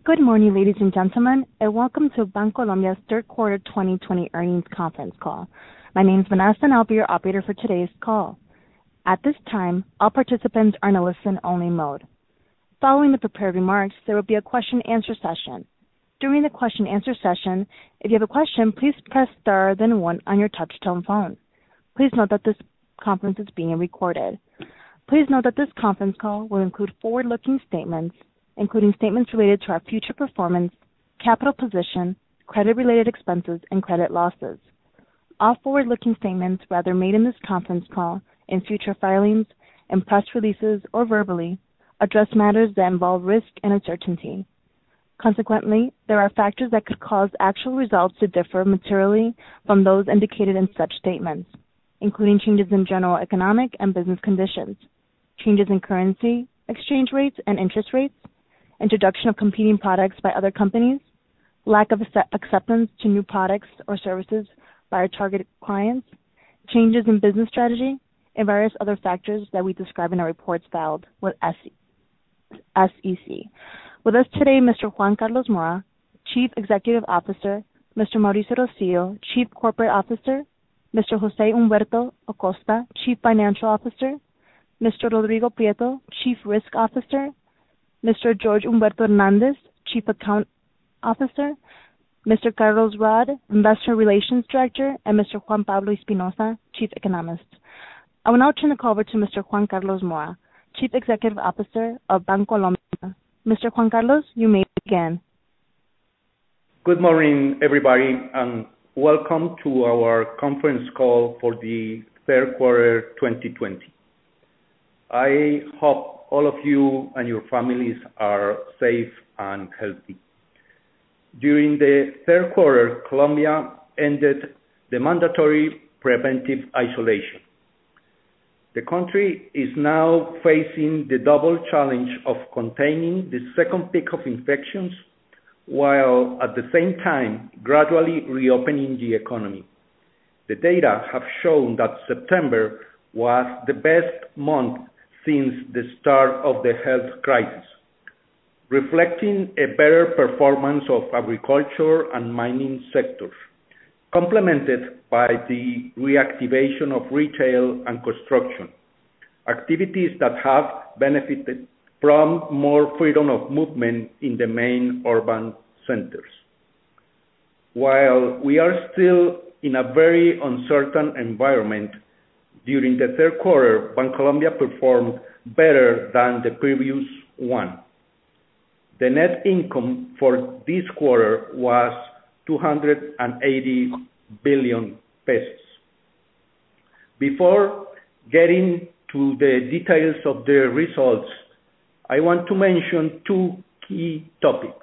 Good morning, ladies and gentlemen, and welcome to Bancolombia third quarter 2020 earnings conference call. My name is Vanessa, and I'll be your operator for today's call. At this time, all participants are in a listen-only mode. Following the prepared remarks, there will be a question-and-answer session. During the question-and-answer session, if you have a question, please press star then one on your touch-tone phone. Please note that this conference is being recorded. Please note that this conference call will include forward-looking statements, including statements related to our future performance, capital position, credit-related expenses, and credit losses. All forward-looking statements, whether made in this conference call, in future filings, in press releases, or verbally, address matters that involve risk and uncertainty. Consequently, there are factors that could cause actual results to differ materially from those indicated in such statements, including changes in general economic and business conditions, changes in currency, exchange rates, and interest rates, introduction of competing products by other companies, lack of acceptance to new products or services by our target clients, changes in business strategy, and various other factors that we describe in our reports filed with SEC. With us today, Mr. Juan Carlos Mora, Chief Executive Officer, Mr. Mauricio Rosillo, Chief Corporate Officer, Mr. Jose Humberto Acosta, Chief Financial Officer, Mr. Rodrigo Prieto, Chief Risk Officer, Mr. George Humberto Hernandez, Chief Account Officer, Mr. Carlos Rod, Investor Relations Director, and Mr. Juan Pablo Espinosa, Chief Economist. I will now turn the call over to Mr. Juan Carlos Mora, Chief Executive Officer of Bancolombia. Mr. Juan Carlos, you may begin. Good morning, everybody, and welcome to our conference call for the third quarter 2020. I hope all of you and your families are safe and healthy. During the third quarter, Colombia ended the mandatory preventive isolation. The country is now facing the double challenge of containing the second peak of infections, while at the same time gradually reopening the economy. The data have shown that September was the best month since the start of the health crisis, reflecting a better performance of agriculture and mining sectors, complemented by the reactivation of retail and construction, activities that have benefited from more freedom of movement in the main urban centers. While we are still in a very uncertain environment, during the third quarter, Bancolombia performed better than the previous one. The net income for this quarter was 280 billion pesos. Before getting to the details of the results, I want to mention two key topics.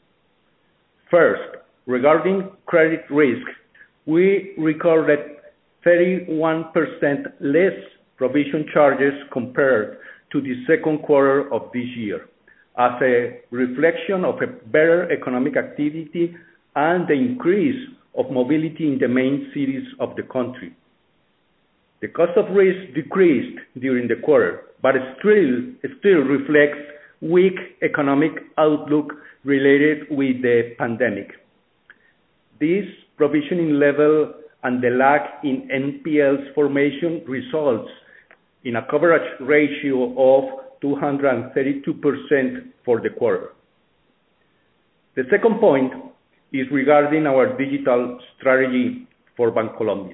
First, regarding credit risk, we recorded 31% less provision charges compared to the second quarter of this year, as a reflection of a better economic activity and the increase of mobility in the main cities of the country. The cost of risk decreased during the quarter, but it still reflects weak economic outlook related with the pandemic. This provisioning level and the lag in NPLs formation results in a coverage ratio of 232% for the quarter. The second point is regarding our digital strategy for Bancolombia.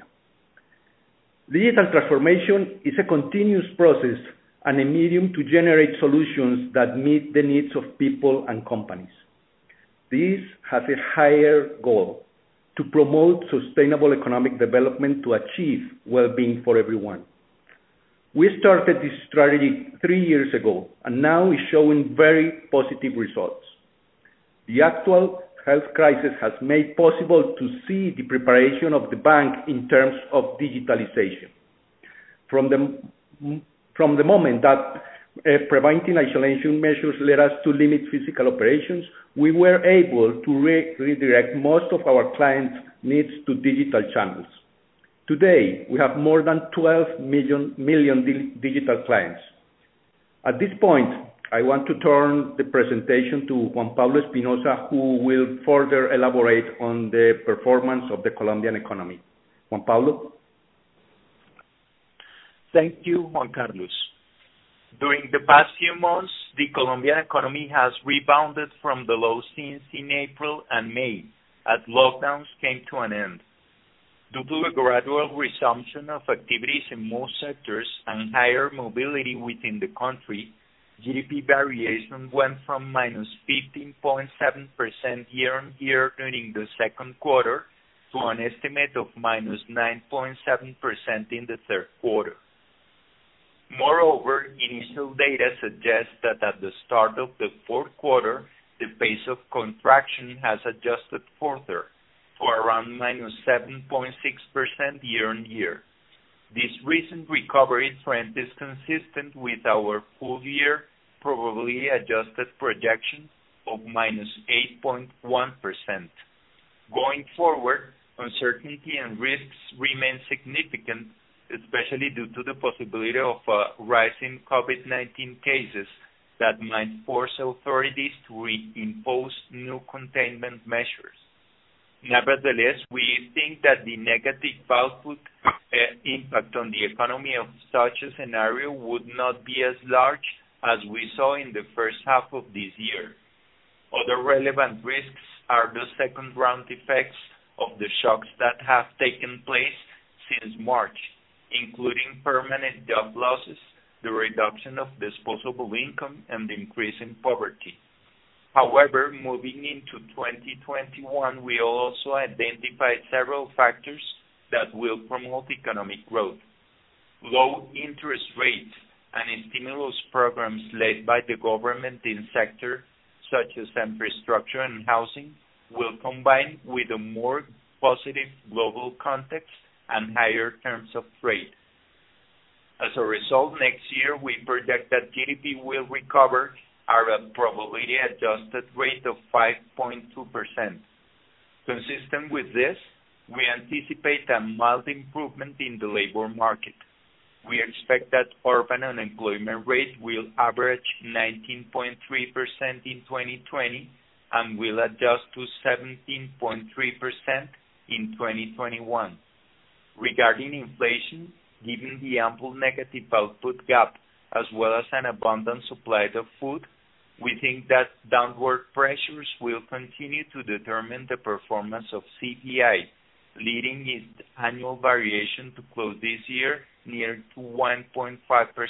Digital transformation is a continuous process and a medium to generate solutions that meet the needs of people and companies. This has a higher goal: to promote sustainable economic development to achieve well-being for everyone. We started this strategy 3 years ago, and now is showing very positive results. The actual health crisis has made possible to see the preparation of the bank in terms of digitalization. From the moment that preventing isolation measures led us to limit physical operations, we were able to redirect most of our clients' needs to digital channels. Today, we have more than 12 million digital clients. At this point, I want to turn the presentation to Juan Pablo Espinosa, who will further elaborate on the performance of the Colombian economy. Juan Pablo? Thank you, Juan Carlos. During the past few months, the Colombian economy has rebounded from the low seen in April and May as lockdowns came to an end. Due to the gradual resumption of activities in most sectors and higher mobility within the country, GDP variation went from minus 15.7% year-on-year during the second quarter to an estimate of minus 9.7% in the third quarter. Moreover, initial data suggests that at the start of the fourth quarter, the pace of contraction has adjusted further to around minus 7.6% year-on-year. This recent recovery trend is consistent with our full-year probability adjusted projection of minus 8.1%. Going forward, uncertainty and risks remain significant, especially due to the possibility of a rise in COVID-19 cases that might force authorities to reimpose new containment measures. Nevertheless, we think that the negative output impact on the economy of such a scenario would not be as large as we saw in the first half of this year. Other relevant risks are the second-round effects of the shocks that have taken place since March, including permanent job losses, the reduction of disposable income, and the increase in poverty. However, moving into 2021, we also identified several factors that will promote economic growth. Low interest rates and stimulus programs led by the government in sectors such as infrastructure and housing will combine with a more positive global context and higher terms of trade. As a result, next year we project that GDP will recover at a probability-adjusted rate of 5.2%. Consistent with this, we anticipate a mild improvement in the labor market. We expect that urban unemployment rate will average 19.3% in 2020 and will adjust to 17.3% in 2021. Regarding inflation, given the ample negative output gap as well as an abundant supply of food, we think that downward pressures will continue to determine the performance of CPI, leading its annual variation to close this year near to 1.5%.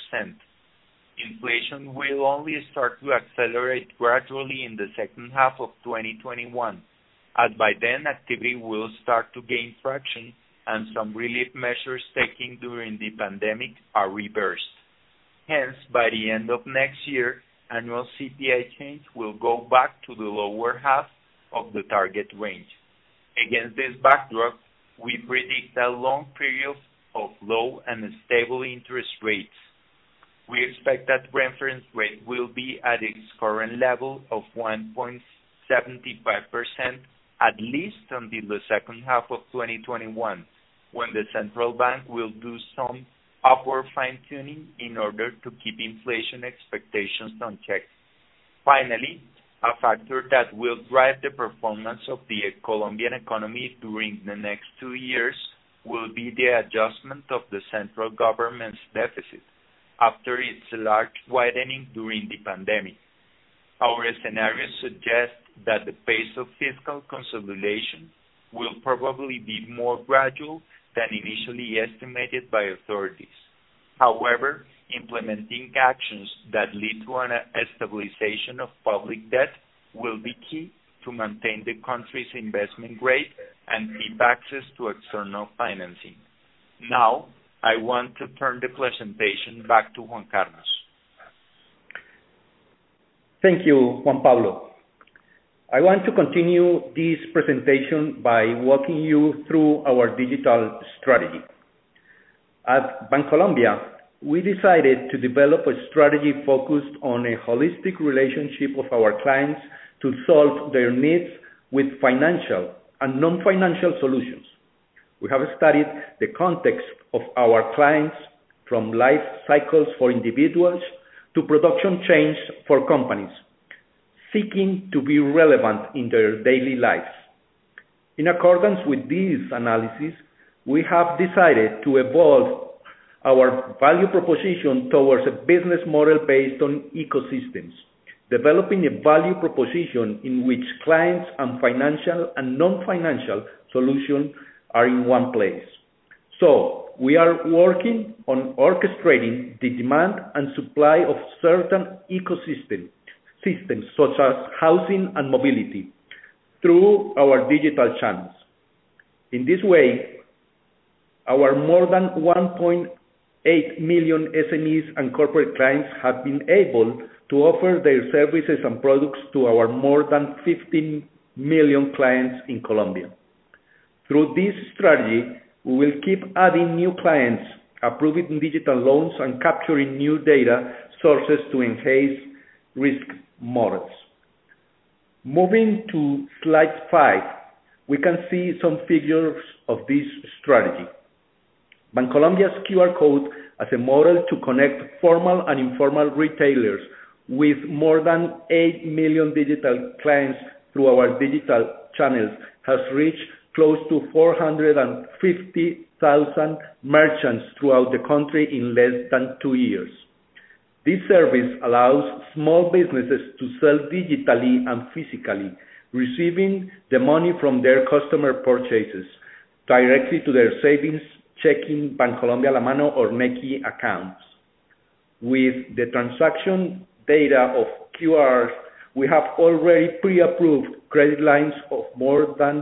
Inflation will only start to accelerate gradually in the second half of 2021, as by then activity will start to gain traction and some relief measures taken during the pandemic are reversed. Hence, by the end of next year, annual CPI change will go back to the lower half of the target range. Against this backdrop, we predict a long period of low and stable interest rates. We expect that reference rate will be at its current level of 1.75% at least until the second half of 2021, when the central bank will do some upward fine-tuning in order to keep inflation expectations on check. Finally, a factor that will drive the performance of the Colombian economy during the next 2 years will be the adjustment of the central government's deficit after its large widening during the pandemic. Our scenarios suggest that the pace of fiscal consolidation will probably be more gradual than initially estimated by authorities. However, implementing actions that lead to a stabilization of public debt will be key to maintain the country's investment grade and keep access to external financing. Now, I want to turn the presentation back to Juan Carlos. Thank you, Juan Pablo. I want to continue this presentation by walking you through our digital strategy. At Bancolombia, we decided to develop a strategy focused on a holistic relationship of our clients to solve their needs with financial and non-financial solutions. We have studied the context of our clients from life cycles for individuals to production chains for companies seeking to be relevant in their daily lives. In accordance with this analysis, we have decided to evolve our value proposition towards a business model based on ecosystems, developing a value proposition in which clients and financial and non-financial solutions are in one place. So, we are working on orchestrating the demand and supply of certain systems such as housing and mobility through our digital channels. In this way, our more than 1.8 million SMEs and corporate clients have been able to offer their services and products to our more than 15 million clients in Colombia. Through this strategy, we will keep adding new clients, approving digital loans, and capturing new data sources to enhance risk models. Moving to slide 5, we can see some figures of this strategy. Bancolombia's QR code as a model to connect formal and informal retailers with more than 8 million digital clients through our digital channels has reached close to 450,000 merchants throughout the country in less than 2 years. This service allows small businesses to sell digitally and physically, receiving the money from their customer purchases directly to their savings, checking, Bancolombia La Mano, or Nequi accounts. With the transaction data of QRs, we have already pre-approved credit lines of more than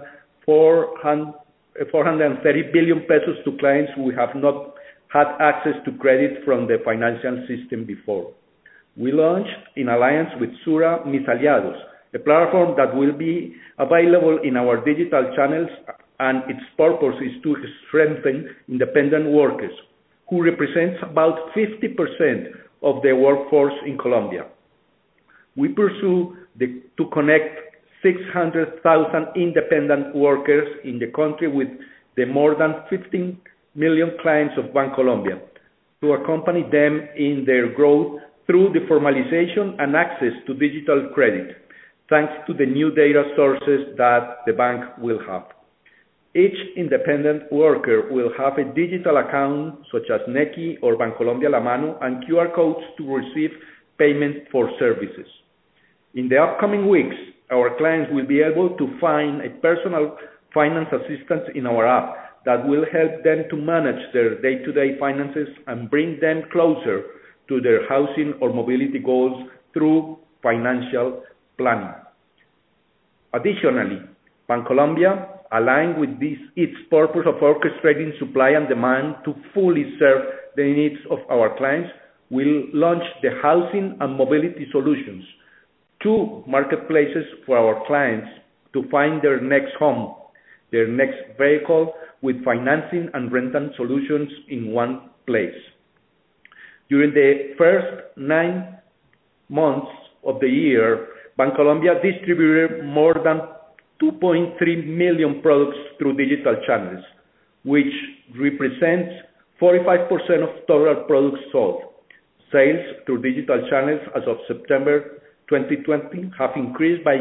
430 billion pesos to clients who have not had access to credit from the financial system before. We launched in alliance with Sura Mis Aliados, a platform that will be available in our digital channels, and its purpose is to strengthen independent workers, who represents about 50% of the workforce in Colombia. We pursue to connect 600,000 independent workers in the country with the more than 15 million clients of Bancolombia, to accompany them in their growth through the formalization and access to digital credit, thanks to the new data sources that the bank will have. Each independent worker will have a digital account such as Nequi or Bancolombia La Mano and QR codes to receive payment for services. In the upcoming weeks, our clients will be able to find a personal finance assistant in our app that will help them to manage their day-to-day finances and bring them closer to their housing or mobility goals through financial planning. Additionally, Bancolombia, aligned with its purpose of orchestrating supply and demand to fully serve the needs of our clients, will launch the Housing and Mobility Solutions, 2 marketplaces for our clients to find their next home, their next vehicle, with financing and rental solutions in one place. During the first 9 months of the year, Bancolombia distributed more than 2.3 million products through digital channels, which represents 45% of total products sold. Sales through digital channels as of September 2020 have increased by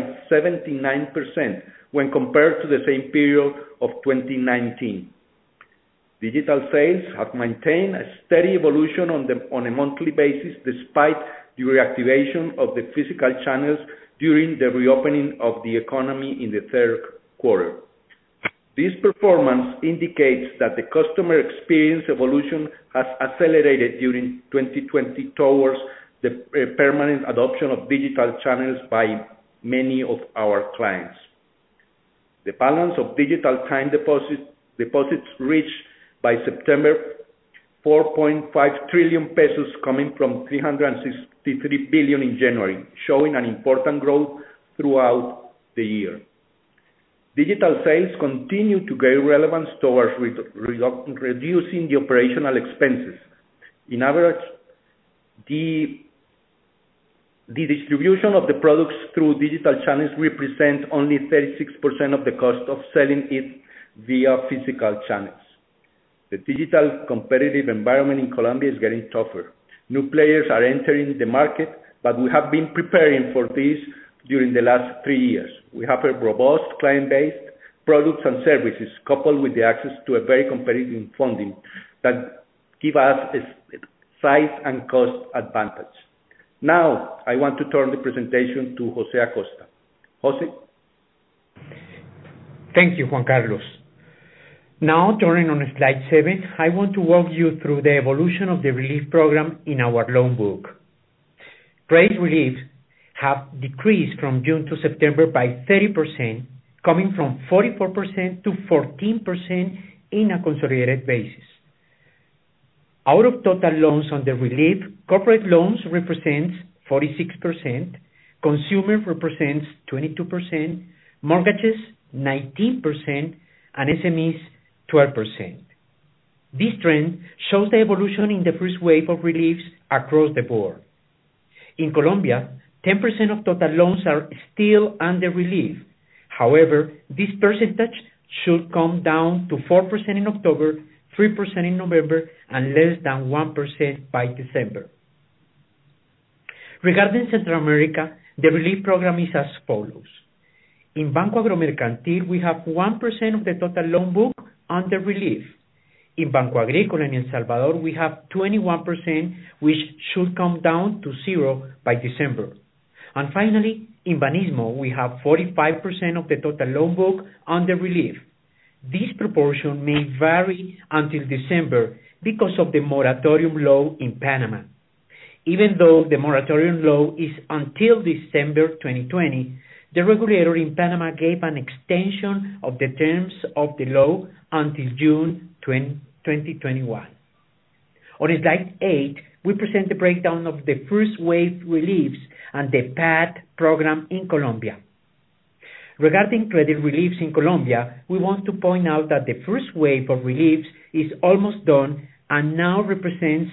79% when compared to the same period of 2019. Digital sales have maintained a steady evolution on a monthly basis despite the reactivation of the physical channels during the reopening of the economy in the third quarter. This performance indicates that the customer experience evolution has accelerated during 2020 towards the permanent adoption of digital channels by many of our clients. The balance of digital time deposits reached by September 4.5 trillion pesos, coming from 363 billion in January, showing an important growth throughout the year. Digital sales continue to gain relevance towards reducing the operational expenses. In average, the distribution of the products through digital channels represents only 36% of the cost of selling it via physical channels. The digital competitive environment in Colombia is getting tougher, New players are entering the market, but we have been preparing for this during the last 3 years. We have a robust client-based products and services coupled with the access to a very competitive funding that give us a size and cost advantage. Now, I want to turn the presentation to Jose Acosta. Jose? Thank you, Juan Carlos. Now, turning on slide 7, I want to walk you through the evolution of the relief program in our loan book. Credit relief have decreased from June to September by 30%, coming from 44% to 14% in a consolidated basis. Out of total loans under relief, corporate loans represents 46%, consumer represents 22%, mortgages 19%, and SMEs 12%. This trend shows the evolution in the first wave of reliefs across the board. In Colombia, 10% of total loans are still under relief. However, this percentage should come down to 4% in October, 3% in November, and less than 1% by December. Regarding Central America, the relief program is as follows. In Banco Agromercantil, we have 1% of the total loan book under relief. In Banco Agrícola in El Salvador, we have 21%, which should come down to 0 by December. And finally, in Banismo, we have 45% of the total loan book under relief. This proportion may vary until December because of the moratorium law in Panama. Even though the moratorium law is until December 2020, the regulator in Panama gave an extension of the terms of the law until June 2021. On slide 8, we present the breakdown of the first wave reliefs and the PAT program in Colombia. Regarding credit reliefs in Colombia, we want to point out that the first wave of reliefs is almost done and now represents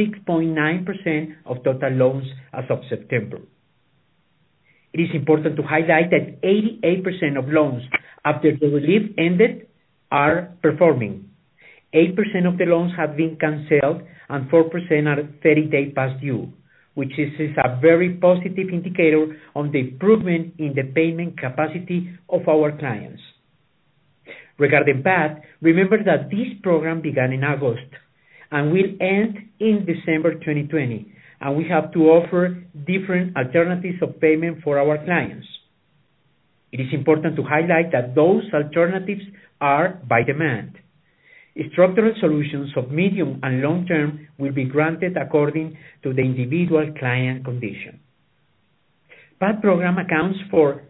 6.9% of total loans as of September. It is important to highlight that 88% of loans after the relief ended are performing. 8% of the loans have been cancelled and 4% are 30-day past due, which is a very positive indicator on the improvement in the payment capacity of our clients. Regarding PAT, remember that this program began in August and will end in December 2020, and we have to offer different alternatives of payment for our clients. It is important to highlight that those alternatives are by demand. Structural solutions of medium and long term will be granted according to the individual client condition. PAT program accounts for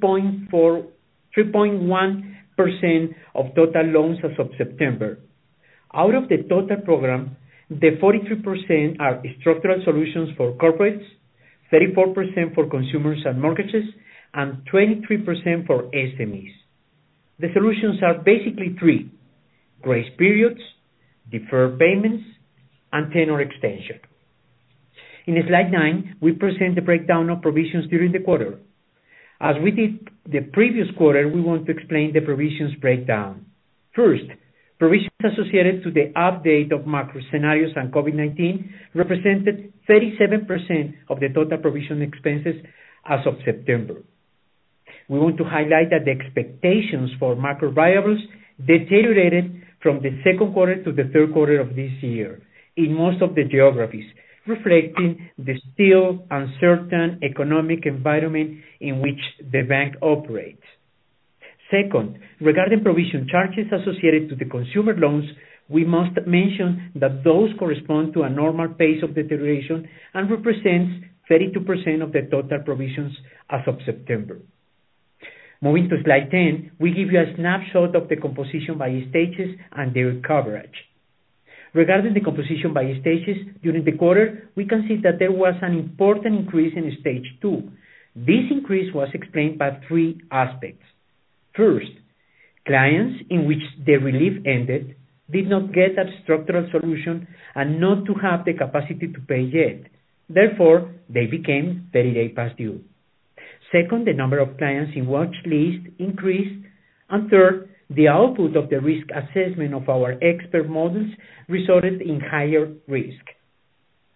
3.1% of total loans as of September. Out of the total program, the 43% are structural solutions for corporates, 34% for consumers and mortgages, and 23% for SMEs. The solutions are basically 3: grace periods, deferred payments, and tenor extension. In slide 9, we present the breakdown of provisions during the quarter. As we did the previous quarter, we want to explain the provisions breakdown. First, provisions associated to the update of macro scenarios and COVID-19 represented 37% of the total provision expenses as of September. We want to highlight that the expectations for macro variables deteriorated from the second quarter to the third quarter of this year in most of the geographies, reflecting the still uncertain economic environment in which the bank operates. Second, regarding provision charges associated to the consumer loans, we must mention that those correspond to a normal pace of deterioration and represents 32% of the total provisions as of September. Moving to slide 10, we give you a snapshot of the composition by stages and their coverage. Regarding the composition by stages, during the quarter, we can see that there was an important increase in stage 2. This increase was explained by 3 aspects. First, clients in which the relief ended did not get a structural solution and not to have the capacity to pay yet. Therefore, they became 30-day past due. Second, the number of clients in watch list increased. And third, the output of the risk assessment of our expert models resulted in higher risk.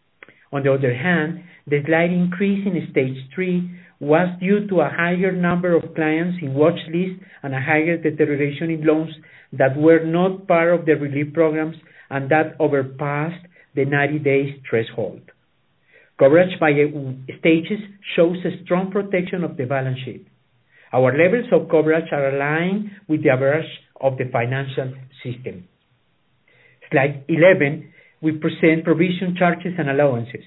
On the other hand, the slight increase in stage 3 was due to a higher number of clients in watch list and a higher deterioration in loans that were not part of the relief programs and that overpassed the 90 days threshold. Coverage by stages shows a strong protection of the balance sheet. Our levels of coverage are aligned with the average of the financial system. Slide 11, we present provision charges and allowances.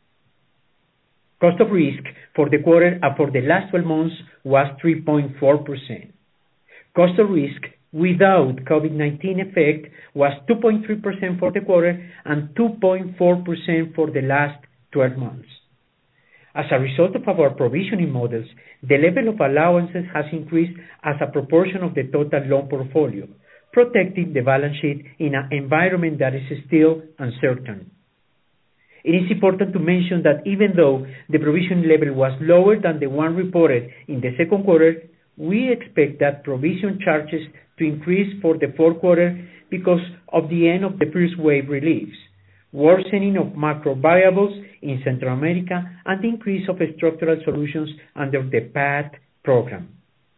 Cost of risk for the quarter and for the last 12 months was 3.4%. Cost of risk without COVID-19 effect was 2.3% for the quarter and 2.4% for the last 12 months. As a result of our provisioning models, the level of allowances has increased as a proportion of the total loan portfolio, protecting the balance sheet in an environment that is still uncertain. It is important to mention that even though the provision level was lower than the one reported in the second quarter, we expect that provision charges to increase for the fourth quarter because of the end of the first wave reliefs, worsening of macro variables in Central America, and the increase of structural solutions under the PATH program.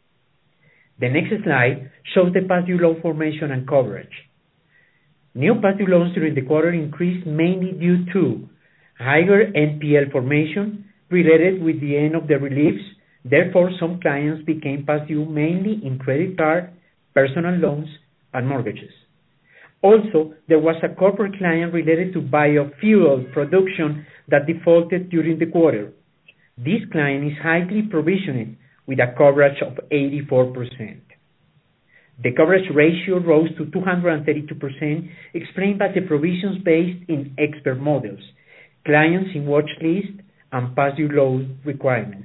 The next slide shows the past due loan formation and coverage. New past due loans during the quarter increased mainly due to higher NPL formation related with the end of the reliefs. Therefore, some clients became past due mainly in credit card, personal loans, and mortgages. Also, there was a corporate client related to biofuel production that defaulted during the quarter. This client is highly provisioned with a coverage of 84%. The coverage ratio rose to 232%, explained by the provisions based in expert models, clients in watch list, and past due loans requirements.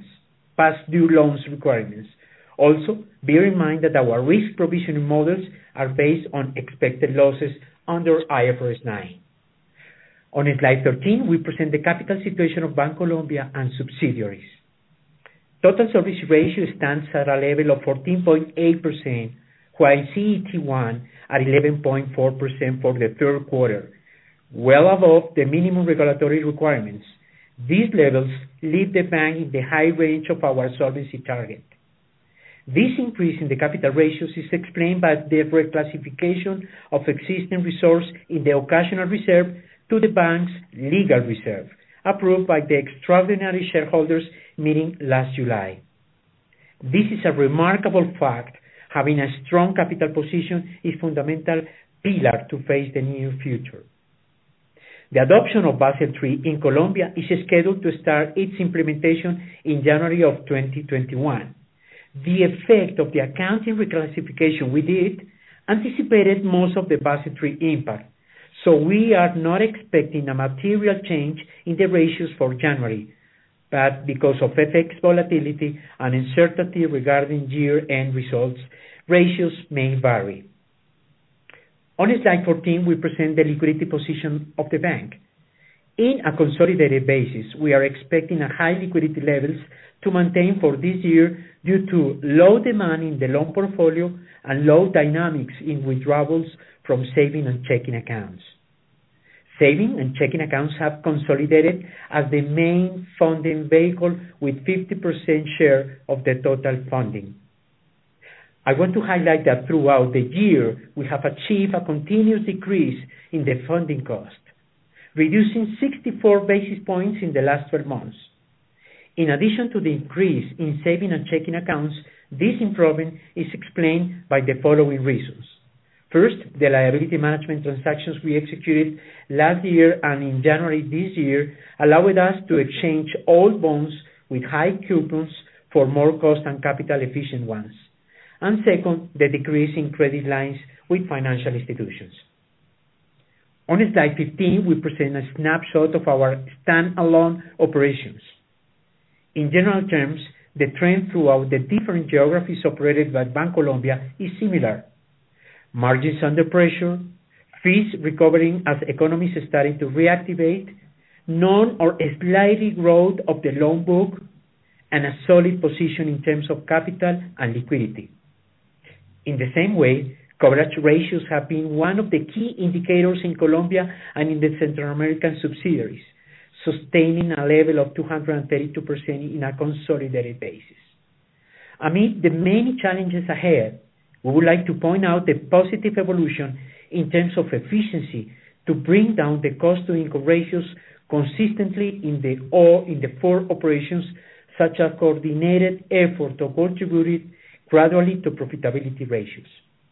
Also, bear in mind that our risk provisioning models are based on expected losses under IFRS 9. On slide 13, we present the capital situation of Bancolombia and subsidiaries. Total service ratio stands at a level of 14.8%, while CET1 at 11.4% for the third quarter, well above the minimum regulatory requirements. These levels leave the bank in the high range of our solvency target. This increase in the capital ratios is explained by the reclassification of existing reserves in the occasional reserve to the bank's legal reserve, approved by the extraordinary shareholders meeting last July. This is a remarkable fact. Having a strong capital position is a fundamental pillar to face the near future. The adoption of Basel III in Colombia is scheduled to start its implementation in January of 2021. The effect of the accounting reclassification we did anticipated most of the Basel III impact, so we are not expecting a material change in the ratios for January, but because of FX volatility and uncertainty regarding year-end results, ratios may vary. On slide 14, we present the liquidity position of the bank. In a consolidated basis, we are expecting a high liquidity levels to maintain for this year due to low demand in the loan portfolio and low dynamics in withdrawals from saving and checking accounts. Saving and checking accounts have consolidated as the main funding vehicle with 50% share of the total funding. I want to highlight that throughout the year, we have achieved a continuous decrease in the funding cost, reducing 64 basis points in the last 12 months. In addition to the increase in saving and checking accounts, this improvement is explained by the following reasons. First, the liability management transactions we executed last year and in January this year allowed us to exchange old bonds with high coupons for more cost and capital efficient ones. And second, the decrease in credit lines with financial institutions. On slide 15, we present a snapshot of our standalone operations. In general terms, the trend throughout the different geographies operated by Bancolombia is similar. Margins under pressure, fees recovering as economies starting to reactivate, non or slightly growth of the loan book, and a solid position in terms of capital and liquidity. In the same way, coverage ratios have been one of the key indicators in Colombia and in the Central American subsidiaries, sustaining a level of 232% in a consolidated basis. Amid the many challenges ahead, we would like to point out the positive evolution in terms of efficiency to bring down the cost-to-income ratios consistently in the four operations, such as coordinated effort to contribute gradually to profitability ratios.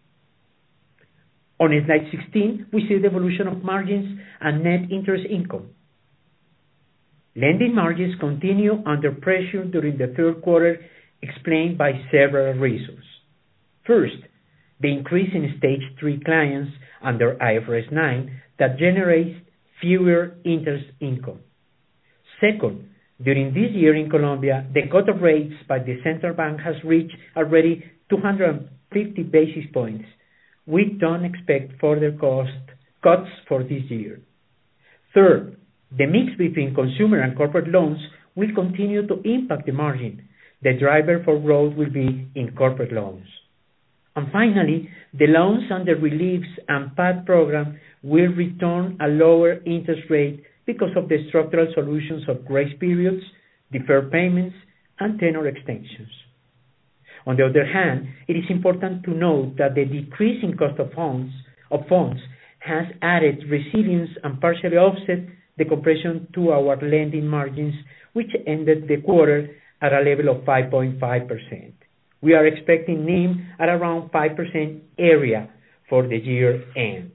On slide 16, we see the evolution of margins and net interest income. Lending margins continue under pressure during the third quarter, explained by several reasons. First, the increase in stage 3 clients under IFRS 9 that generates fewer interest income. Second, during this year in Colombia, the cut of rates by the central bank has reached already 250 basis points. We don't expect further cuts for this year. Third, the mix between consumer and corporate loans will continue to impact the margin. The driver for growth will be in corporate loans. And finally, the loans under reliefs and PAD program will return a lower interest rate because of the structural solutions of grace periods, deferred payments, and tenor extensions. On the other hand, it is important to note that the decrease in cost of funds has added resilience and partially offset the compression to our lending margins, which ended the quarter at a level of 5.5%. We are expecting NIM at around 5% area for the year end.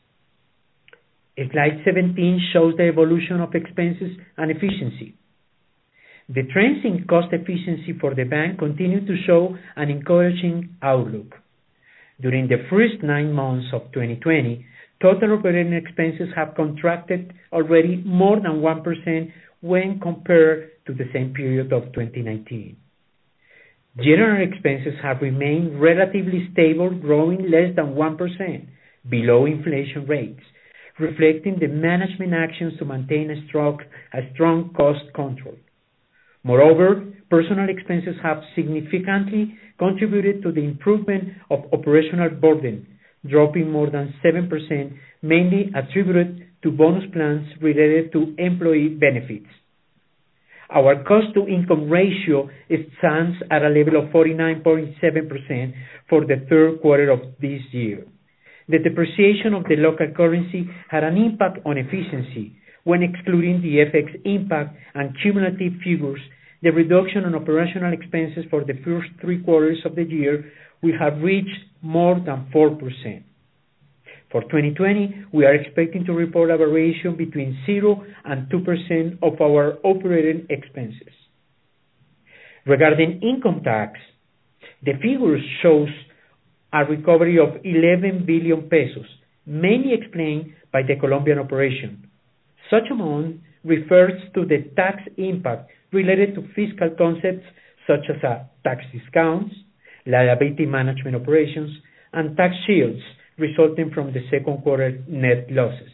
Slide 17 shows the evolution of expenses and efficiency. The trends in cost efficiency for the bank continue to show an encouraging outlook. During the first 9 months of 2020, total operating expenses have contracted already more than 1% when compared to the same period of 2019. General expenses have remained relatively stable, growing less than 1%, below inflation rates, reflecting the management actions to maintain a strong cost control. Moreover, personal expenses have significantly contributed to the improvement of operational burden, dropping more than 7%, mainly attributed to bonus plans related to employee benefits. Our cost-to-income ratio stands at a level of 49.7% for the third quarter of this year. The depreciation of the local currency had an impact on efficiency. When excluding the FX impact and cumulative figures, the reduction in operational expenses for the first 3 quarters of the year will have reached more than 4%. For 2020, we are expecting to report a variation between 0 and 2% of our operating expenses. Regarding income tax, the figure shows a recovery of 11 billion pesos, mainly explained by the Colombian operation. Such amount refers to the tax impact related to fiscal concepts such as tax discounts, liability management operations, and tax shields resulting from the second quarter net losses.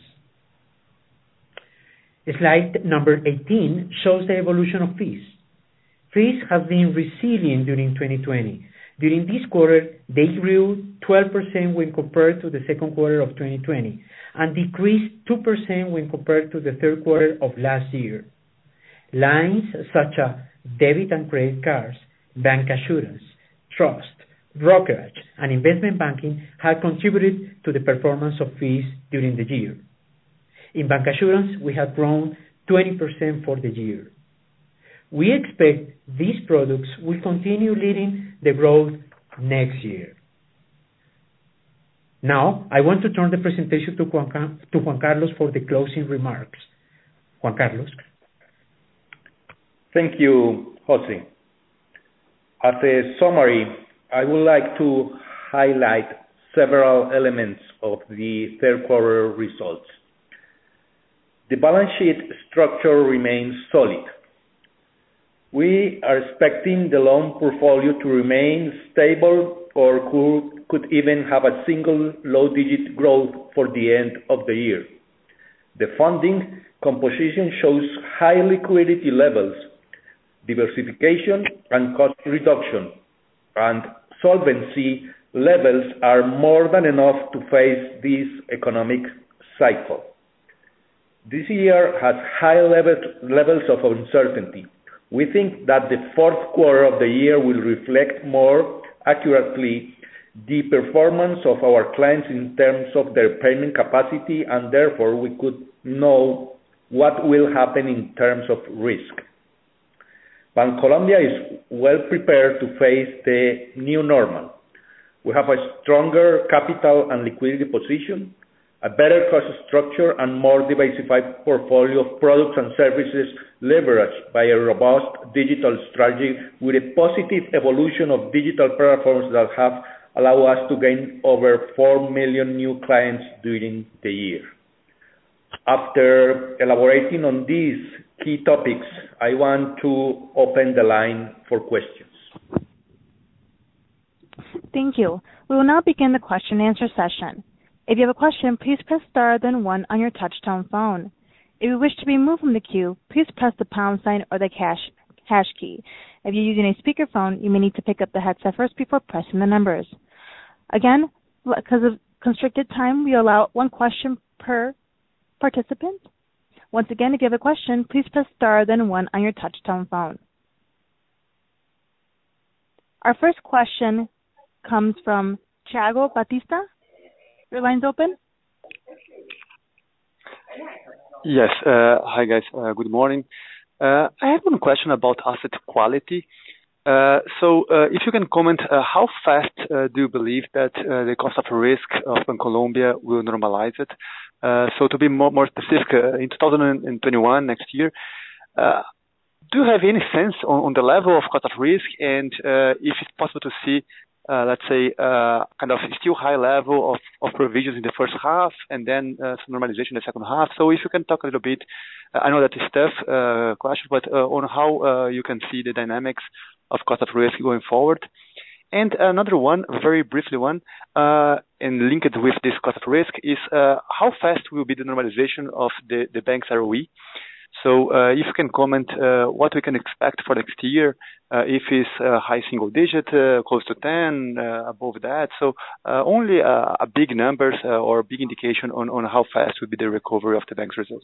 Slide number 18 shows the evolution of fees. Fees have been resilient during 2020. During this quarter, they grew 12% when compared to the second quarter of 2020 and decreased 2% when compared to the third quarter of last year. Lines such as debit and credit cards, bank assurance, trust, brokerage, and investment banking have contributed to the performance of fees during the year. In bank assurance, we have grown 20% for the year. We expect these products will continue leading the growth next year. Now, I want to turn the presentation to Juan Carlos for the closing remarks. Juan Carlos. Thank you, Jose. As a summary, I would like to highlight several elements of the third quarter results. The balance sheet structure remains solid. We are expecting the loan portfolio to remain stable or could even have a single low-digit growth for the end of the year. The funding composition shows high liquidity levels, diversification and cost reduction, and solvency levels are more than enough to face this economic cycle. This year has high levels of uncertainty. We think that the fourth quarter of the year will reflect more accurately the performance of our clients in terms of their payment capacity, and therefore we could know what will happen in terms of risk. Bancolombia is well prepared to face the new normal. We have a stronger capital and liquidity position, a better cost structure, and more diversified portfolio of products and services leveraged by a robust digital strategy with a positive evolution of digital platforms that have allowed us to gain over 4 million new clients during the year. After elaborating on these key topics, I want to open the line for questions. Thank you. We will now begin the question and answer session. If you have a question, please press star then one on your touch-tone phone. If you wish to be moved from the queue, please press the pound sign or the hash key. If you're using a speakerphone, you may need to pick up the headset first before pressing the numbers. Again, because of constricted time, we allow one question per participant. Once again, if you have a question, please press star then one on your touch-tone phone. Our first question comes from Thiago Batista. Your line's open. Yes. Hi, guys. Good morning. I have one question about asset quality. If you can comment, how fast do you believe that the cost of risk of Bancolombia will normalize it? To be more specific, in 2021, next year, do you have any sense on the level of cost of risk, and if it's possible to see, let's say, kind of still high level of provisions in the first half and then some normalization in the second half? If you can talk a little bit, I know that it's tough question, but on how you can see the dynamics of cost of risk going forward. And another one, very briefly one, and linked with this cost of risk is how fast will be the normalization of the bank's ROE? If you can comment what we can expect for next year, if it's high single digit, close to 10, above that. Only a big numbers or a big indication on how fast will be the recovery of the bank's results.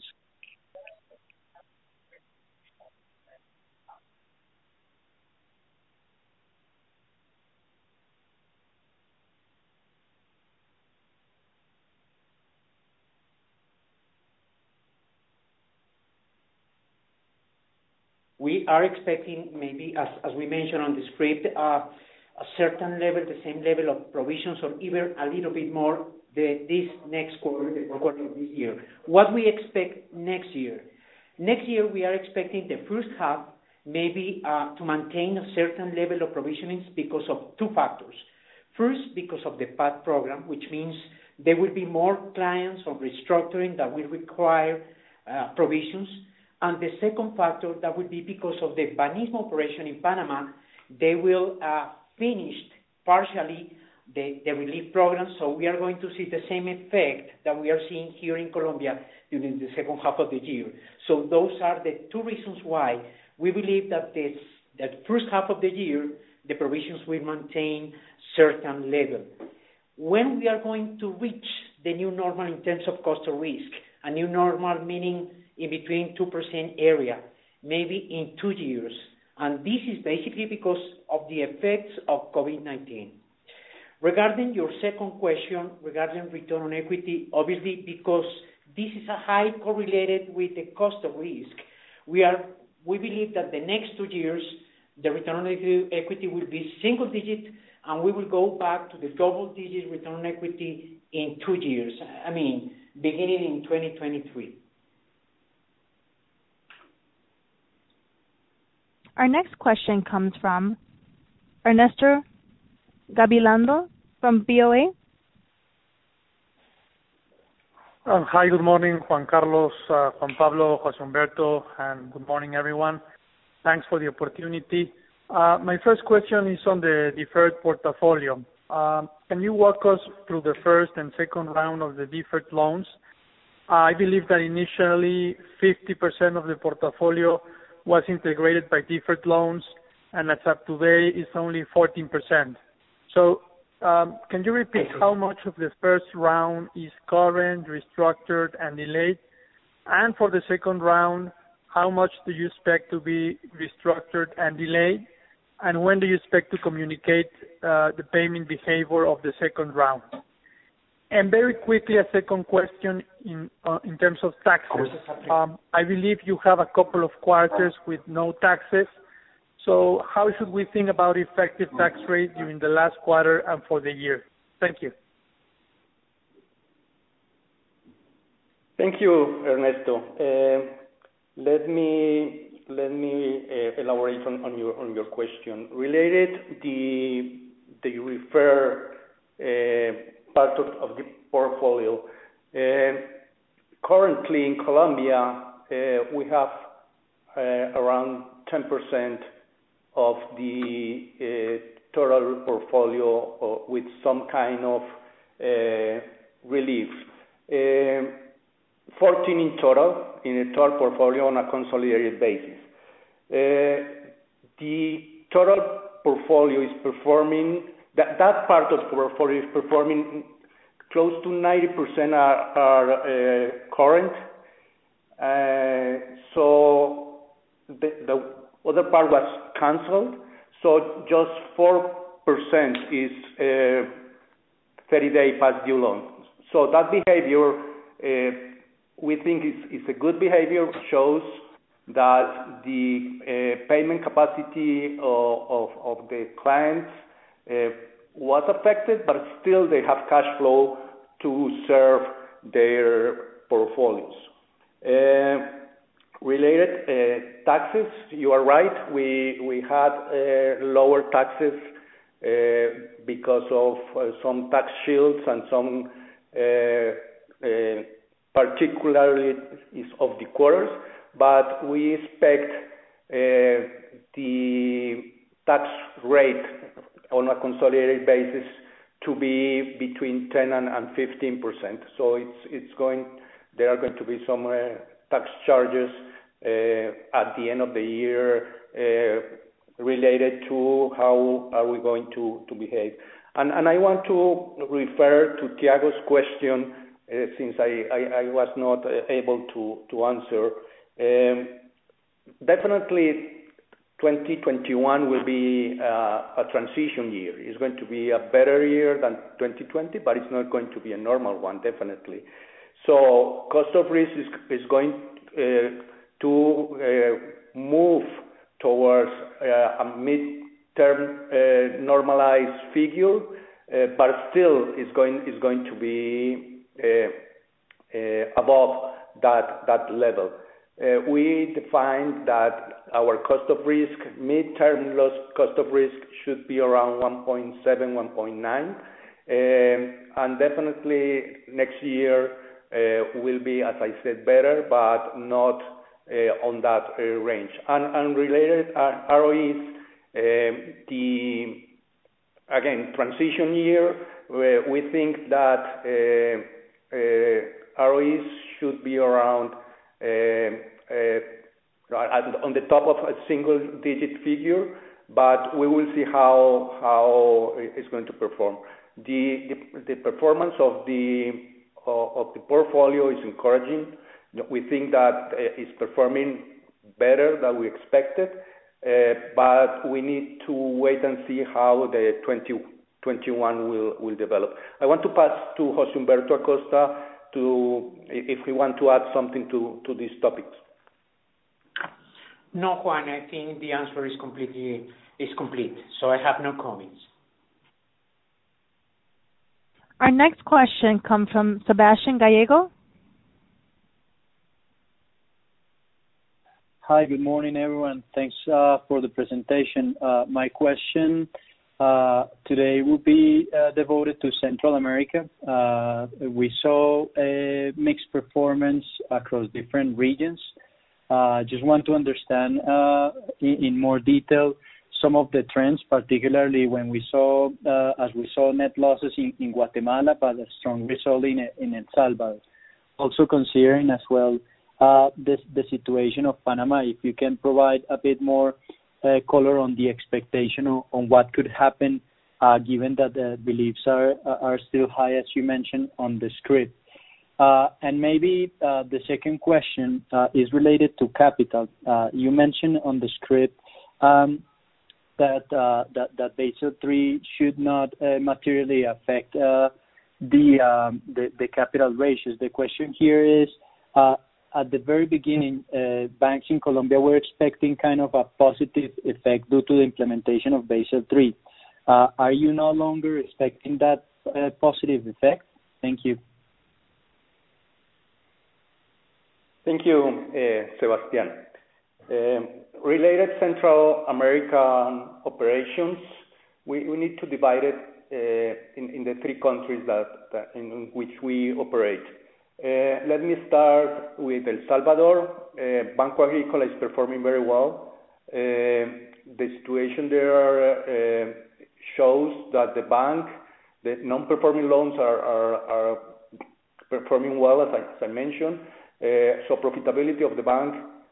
We are expecting maybe, as we mentioned on the script, a certain level, the same level of provisions, or even a little bit more this next quarter, the quarter of this year. What we expect next year? Next year, we are expecting the first half maybe to maintain a certain level of provisionings because of two factors. First, because of the PAT program, which means there will be more clients on restructuring that will require provisions. And the second factor, that would be because of the Banismo operation in Panama, they will finish partially the relief program, so we are going to see the same effect that we are seeing here in Colombia during the second half of the year. So those are the two reasons why we believe that that first half of the year, the provisions will maintain certain level. When we are going to reach the new normal in terms of cost of risk, a new normal meaning in between 2% area, maybe in 2 years. And this is basically because of the effects of COVID-19. Regarding your second question, regarding return on equity, obviously because this is a high correlated with the cost of risk, we believe that the next 2 years, the return on equity will be single digit, and we will go back to the double digit return on equity in 2 years. I mean, beginning in 2023. Our next question comes from Ernesto Gabilondo from BOA. Hi, good morning, Juan Carlos, Juan Pablo, José Humberto, and good morning, everyone. Thanks for the opportunity. My first question is on the deferred portfolio. Can you walk us through the first and second round of the deferred loans? I believe that initially 50% of the portfolio was integrated by deferred loans, and as of today, it's only 14%. So, can you repeat how much of the first round is current, restructured, and delayed? And for the second round, how much do you expect to be restructured and delayed? And when do you expect to communicate the payment behavior of the second round? And very quickly, a second question in terms of taxes. I believe you have a couple of quarters with no taxes. So how should we think about effective tax rate during the last quarter and for the year? Thank you. Thank you, Ernesto. Let me elaborate on your question. Related the refer part of the portfolio. Currently in Colombia, we have around 10% of the total portfolio with some kind of relief. 14 in total, in a total portfolio on a consolidated basis. The total portfolio is performing, that part of the portfolio is performing close to 90% are current. So the other part was canceled. So just 4% is 30-day past due loan. So that behavior, we think is a good behavior, shows that the payment capacity of the clients was affected, but still they have cash flow to serve their portfolios. Related taxes, you are right. We had lower taxes because of some tax shields and some particularly of the quarters, but we expect the tax rate on a consolidated basis to be between 10 and 15%. So there are going to be some tax charges at the end of the year related to how are we going to behave. And I want to refer to Tiago's question since I was not able to answer. Definitely 2021 will be a transition year. It's going to be a better year than 2020, but it's not going to be a normal one, definitely. So cost of risk is going to move towards a mid-term normalized figure, but still is going to be above that level. We defined that our cost of risk, mid-term cost of risk, should be around 1.7, 1.9, and definitely next year will be, as I said, better, but not on that range. And related ROEs, again, transition year, we think that ROEs should be around on the top of a single-digit figure, but we will see how it's going to perform. The performance of the portfolio is encouraging. We think that it's performing better than we expected, but we need to wait and see how the 2021 will develop. I want to pass to José Humberto Acosta if he want to add something to these topics. No, Juan, I think the answer is complete, so I have no comments. Our next question comes from Sebastian Gallego. Hi, good morning, everyone. Thanks for the presentation. My question today will be devoted to Central America. We saw a mixed performance across different regions. Just want to understand in more detail some of the trends, particularly when as we saw net losses in Guatemala, but a strong result in El Salvador. Also considering as well the situation of Panama, if you can provide a bit more color on the expectation on what could happen, given that the beliefs are still high, as you mentioned on the script. And maybe the second question is related to capital. You mentioned on the script that Basel III should not materially affect the capital ratios. The question here is, at the very beginning, banks in Colombia were expecting kind of a positive effect due to the implementation of Basel III. Are you no longer expecting that positive effect? Thank you. Thank you, Sebastian. Related Central American operations, we need to divide it in the three countries in which we operate. Let me start with El Salvador. Banco Agrícola is performing very well. The situation there shows that the non-performing loans are performing well, as I mentioned. So profitability of the bank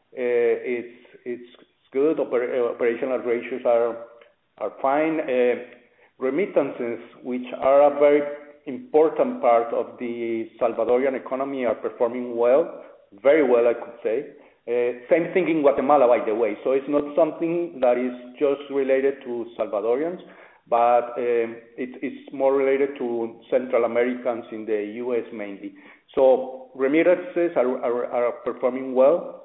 it's good. Operational ratios are fine. Remittances, which are a very important part of the Salvadorian economy, are performing well, very well, I could say. Same thing in Guatemala, by the way. So it's not something that is just related to Salvadorians, but it's more related to Central Americans in the U.S. mainly. So remittances are performing well.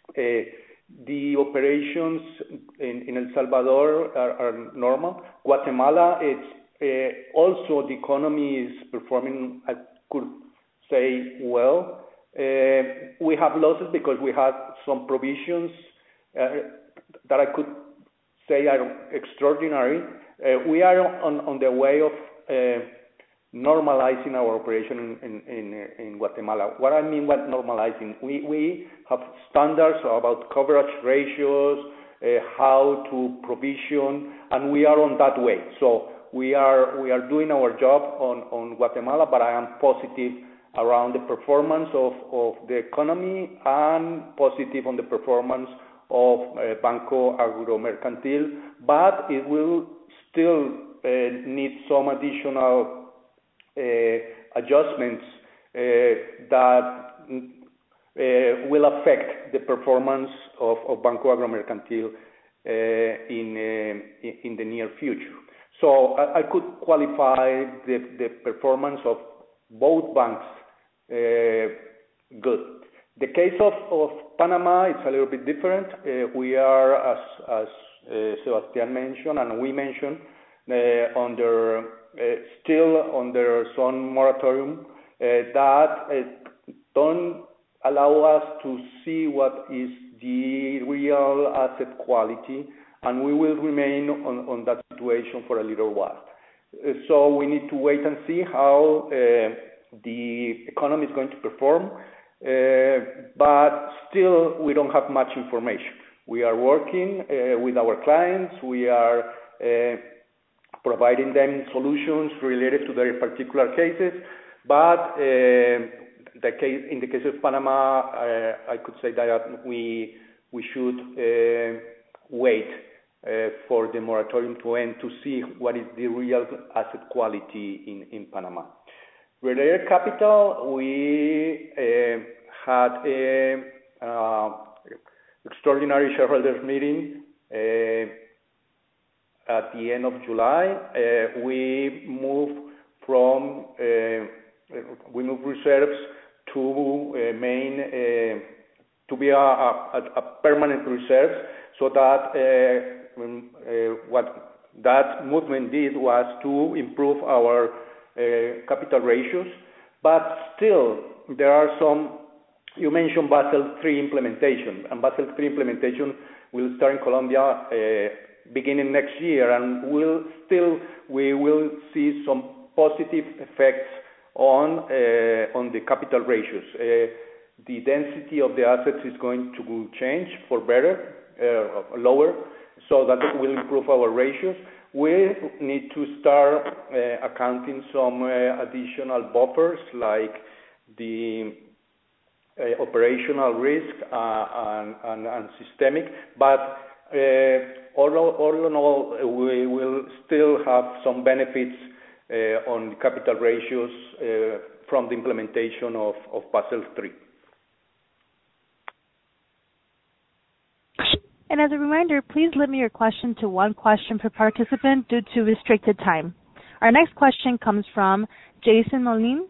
The operations in El Salvador are normal. Guatemala, it's also the economy is performing, I could say, well. We have losses because we had some provisions that I could say are extraordinary. We are on the way of normalizing our operation in Guatemala. What I mean by normalizing, we have standards about coverage ratios, how to provision, and we are on that way. So we are doing our job on Guatemala, but I am positive around the performance of the economy and positive on the performance of Banco Agromercantil, but it will still need some additional adjustments that will affect the performance of Banco Agromercantil in the near future. So I could qualify the performance of both banks good. The case of Panama, it's a little bit different. We are, as Sebastian mentioned, and we mentioned, still under some moratorium that don't allow us to see what is the real asset quality, and we will remain on that situation for a little while. So we need to wait and see how the economy is going to perform, but still we don't have much information. We are working with our clients. We are providing them solutions related to their particular cases, but in the case of Panama, I could say that we should wait for the moratorium to end to see what is the real asset quality in Panama. Related capital, we had a extraordinary shareholders meeting at the end of July. We moved reserves to be a permanent reserve, so that what that movement did was to improve our capital ratios. But still, there are some. You mentioned Basel III implementation, and Basel III implementation will start in Colombia beginning next year, and we will see some positive effects on the capital ratios. The density of the assets is going to change for better, lower, so that will improve our ratios. We need to start accounting some additional buffers, like the operational risk and systemic, but all in all, we will still have some benefits on capital ratios from the implementation of Basel III. And as a reminder, please limit your question to one question per participant due to restricted time. Our next question comes from Jason Mollin.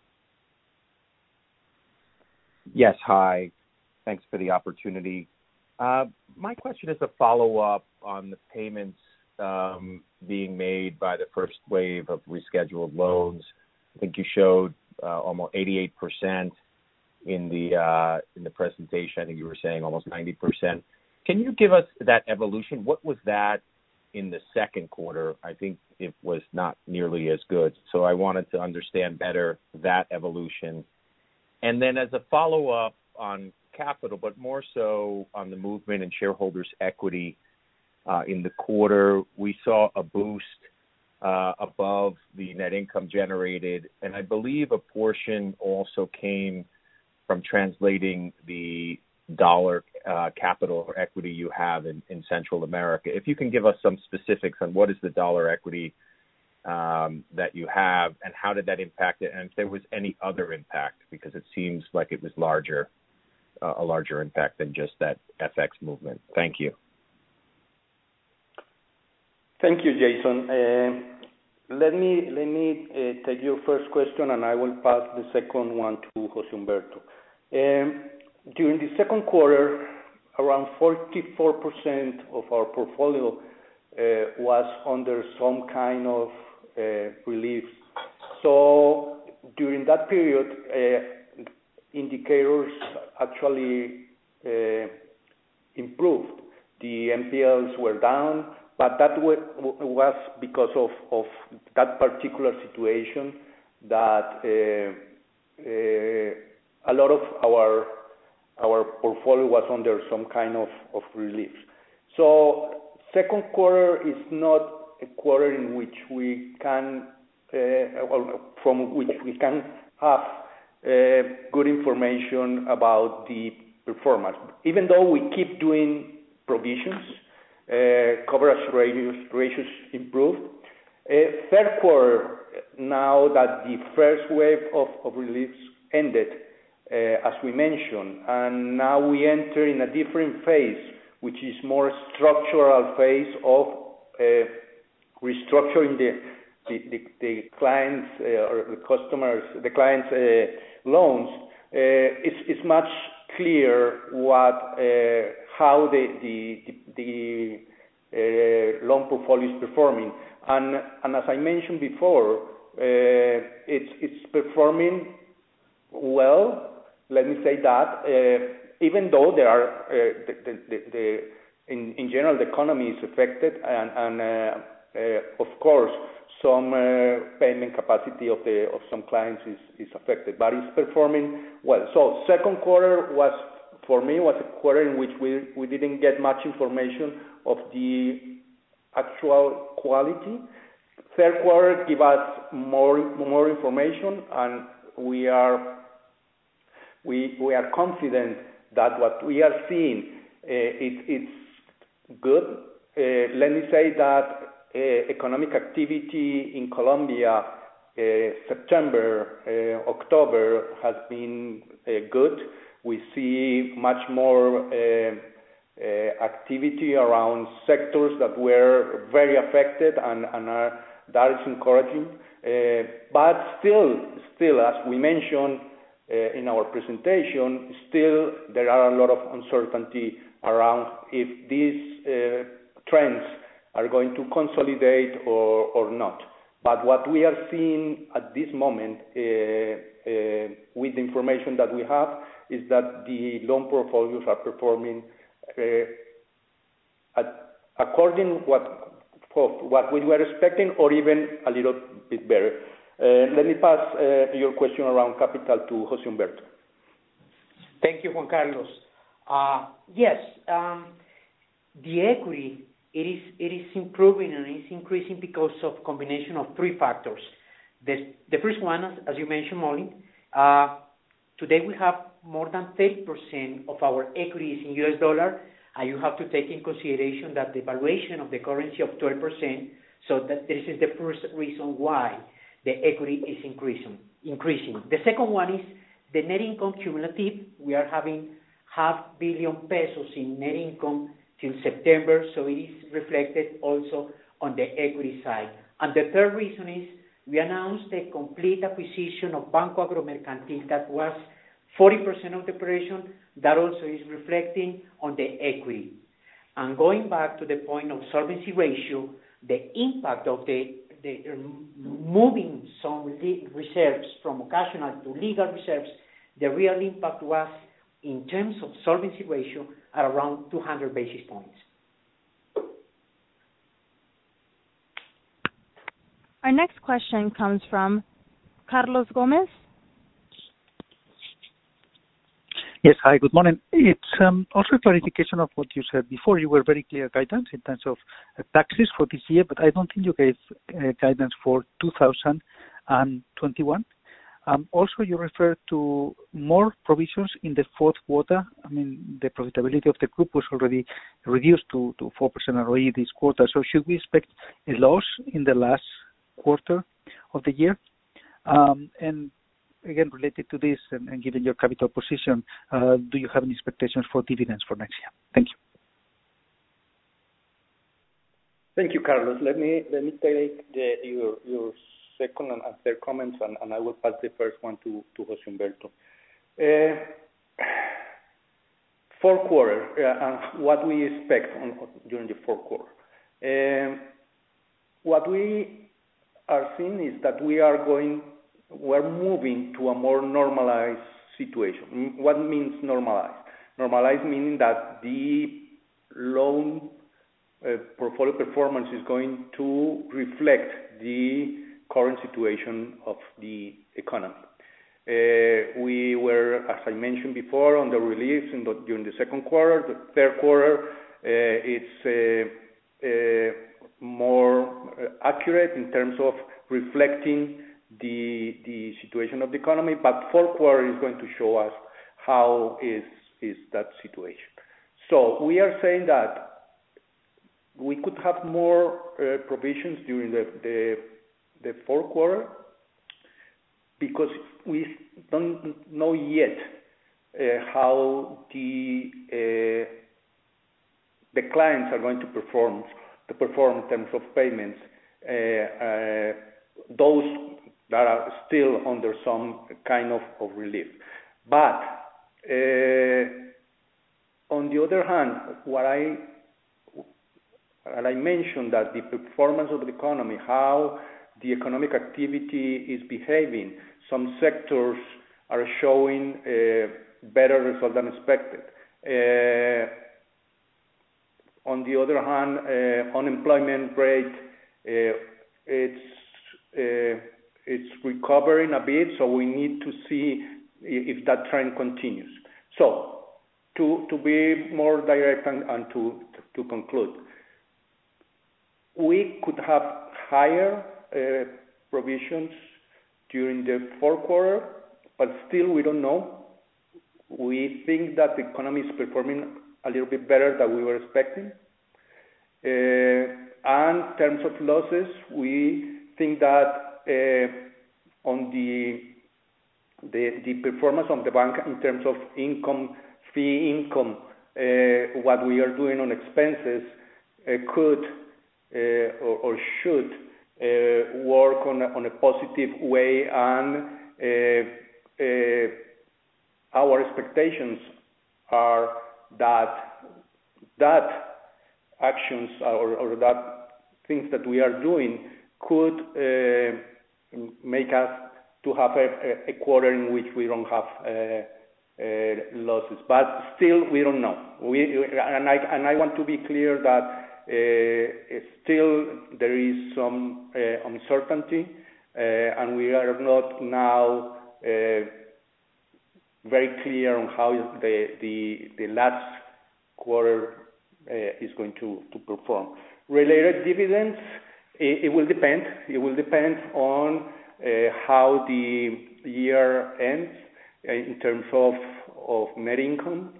Yes, hi. Thanks for the opportunity. My question is a follow-up on the payments being made by the first wave of rescheduled loans. I think you showed almost 88% in the presentation. I think you were saying almost 90%. Can you give us that evolution? What was that in the second quarter? I think it was not nearly as good. So I wanted to understand better that evolution. And then as a follow-up on capital, but more so on the movement in shareholders' equity in the quarter, we saw a boost above the net income generated, and I believe a portion also came from translating the dollar capital or equity you have in Central America. If you can give us some specifics on what is the dollar equity that you have, and how did that impact it, and if there was any other impact, because it seems like it was a larger impact than just that FX movement. Thank you. Thank you, Jason. Let me take your first question, and I will pass the second one to Jose Humberto. During the second quarter, around 44% of our portfolio was under some kind of relief. So during that period, indicators actually improved. The NPLs were down, but that was because of that particular situation that a lot of our portfolio was under some kind of relief. So second quarter is not a quarter in which we can, from which we can have good information about the performance. Even though we keep doing provisions, coverage ratios improved. Third quarter, now that the first wave of reliefs ended, as we mentioned, and now we enter in a different phase, which is more structural phase of restructuring the clients or the customers, the clients' loans. It's much clear how the loan portfolio is performing, and as I mentioned before, it's performing well. Let me say that, even though there are, in general, the economy is affected, and of course, some payment capacity of some clients is affected, but it's performing well. So second quarter was a quarter in which we didn't get much information of the actual quality. Third quarter give us more information, and we are confident that what we are seeing it's good. Let me say that economic activity in Colombia, September, October has been good. We see much more activity around sectors that were very affected, and that is encouraging. But still, as we mentioned in our presentation, still there are a lot of uncertainty around if these trends are going to consolidate or not. But what we are seeing at this moment, with the information that we have, is that the loan portfolios are performing according what we were expecting, or even a little bit better. Let me pass your question around capital to Jose Humberto. Thank you, Juan Carlos. Yes, the equity, it is improving and it's increasing because of combination of three factors. The first one, as you mentioned, Molly, today we have more than 30% of our equity is in US dollar, and you have to take in consideration that the valuation of the currency of 12%, so that this is the first reason why the equity is increasing. increasing. The second one is the net income cumulative. We are having $500 million pesos in net income till September, so it is reflected also on the equity side. And the third reason is we announced the complete acquisition of Banco Agromercantil that was 40% of the operation. That also is reflecting on the equity. And going back to the point of solvency ratio, the impact of the moving some reserves from occasional to legal reserves, the real impact was in terms of solvency ratio at around 200 basis points. Our next question comes from Carlos Gomez. Yes, hi, good morning. It's also a clarification of what you said before. You were very clear guidance in terms of taxes for this year, but I don't think you gave guidance for 2021. Also, you referred to more provisions in the fourth quarter. I mean, the profitability of the group was already reduced to 4% ROE this quarter. So should we expect a loss in the last quarter of the year? And again, related to this and given your capital position, do you have any expectations for dividends for next year? Thank you. Thank you, Carlos. Let me take your second and third comments, and I will pass the first one to José Humberto. Fourth quarter, and what we expect during the fourth quarter. What we are seeing is that we're moving to a more normalized situation. What means normalized? Normalized meaning that the loan portfolio performance is going to reflect the current situation of the economy. We were, as I mentioned before, on the relief during the second quarter. The third quarter, it's more accurate in terms of reflecting the situation of the economy, but fourth quarter is going to show us how is that situation. So we are saying that we could have more provisions during the fourth quarter because we don't know yet how the clients are going to perform in terms of payments. Those that are still under some kind of relief. But on the other hand, what I mentioned that the performance of the economy, how the economic activity is behaving, some sectors are showing better results than expected. On the other hand, unemployment rate it's recovering a bit, so we need to see if that trend continues. So, to be more direct and to conclude, we could have higher provisions during the fourth quarter, but still we don't know. We think that the economy is performing a little bit better than we were expecting. And in terms of losses, we think that on the performance of the bank in terms of income, fee income, what we are doing on expenses could or should work on a positive way, and our expectations are that actions or that things that we are doing could make us to have a quarter in which we don't have losses. But still, we don't know. And I want to be clear that still there is some uncertainty, and we are not now very clear on how the last quarter is going to perform. Related dividends, it will depend. It will depend on how the year ends in terms of net income.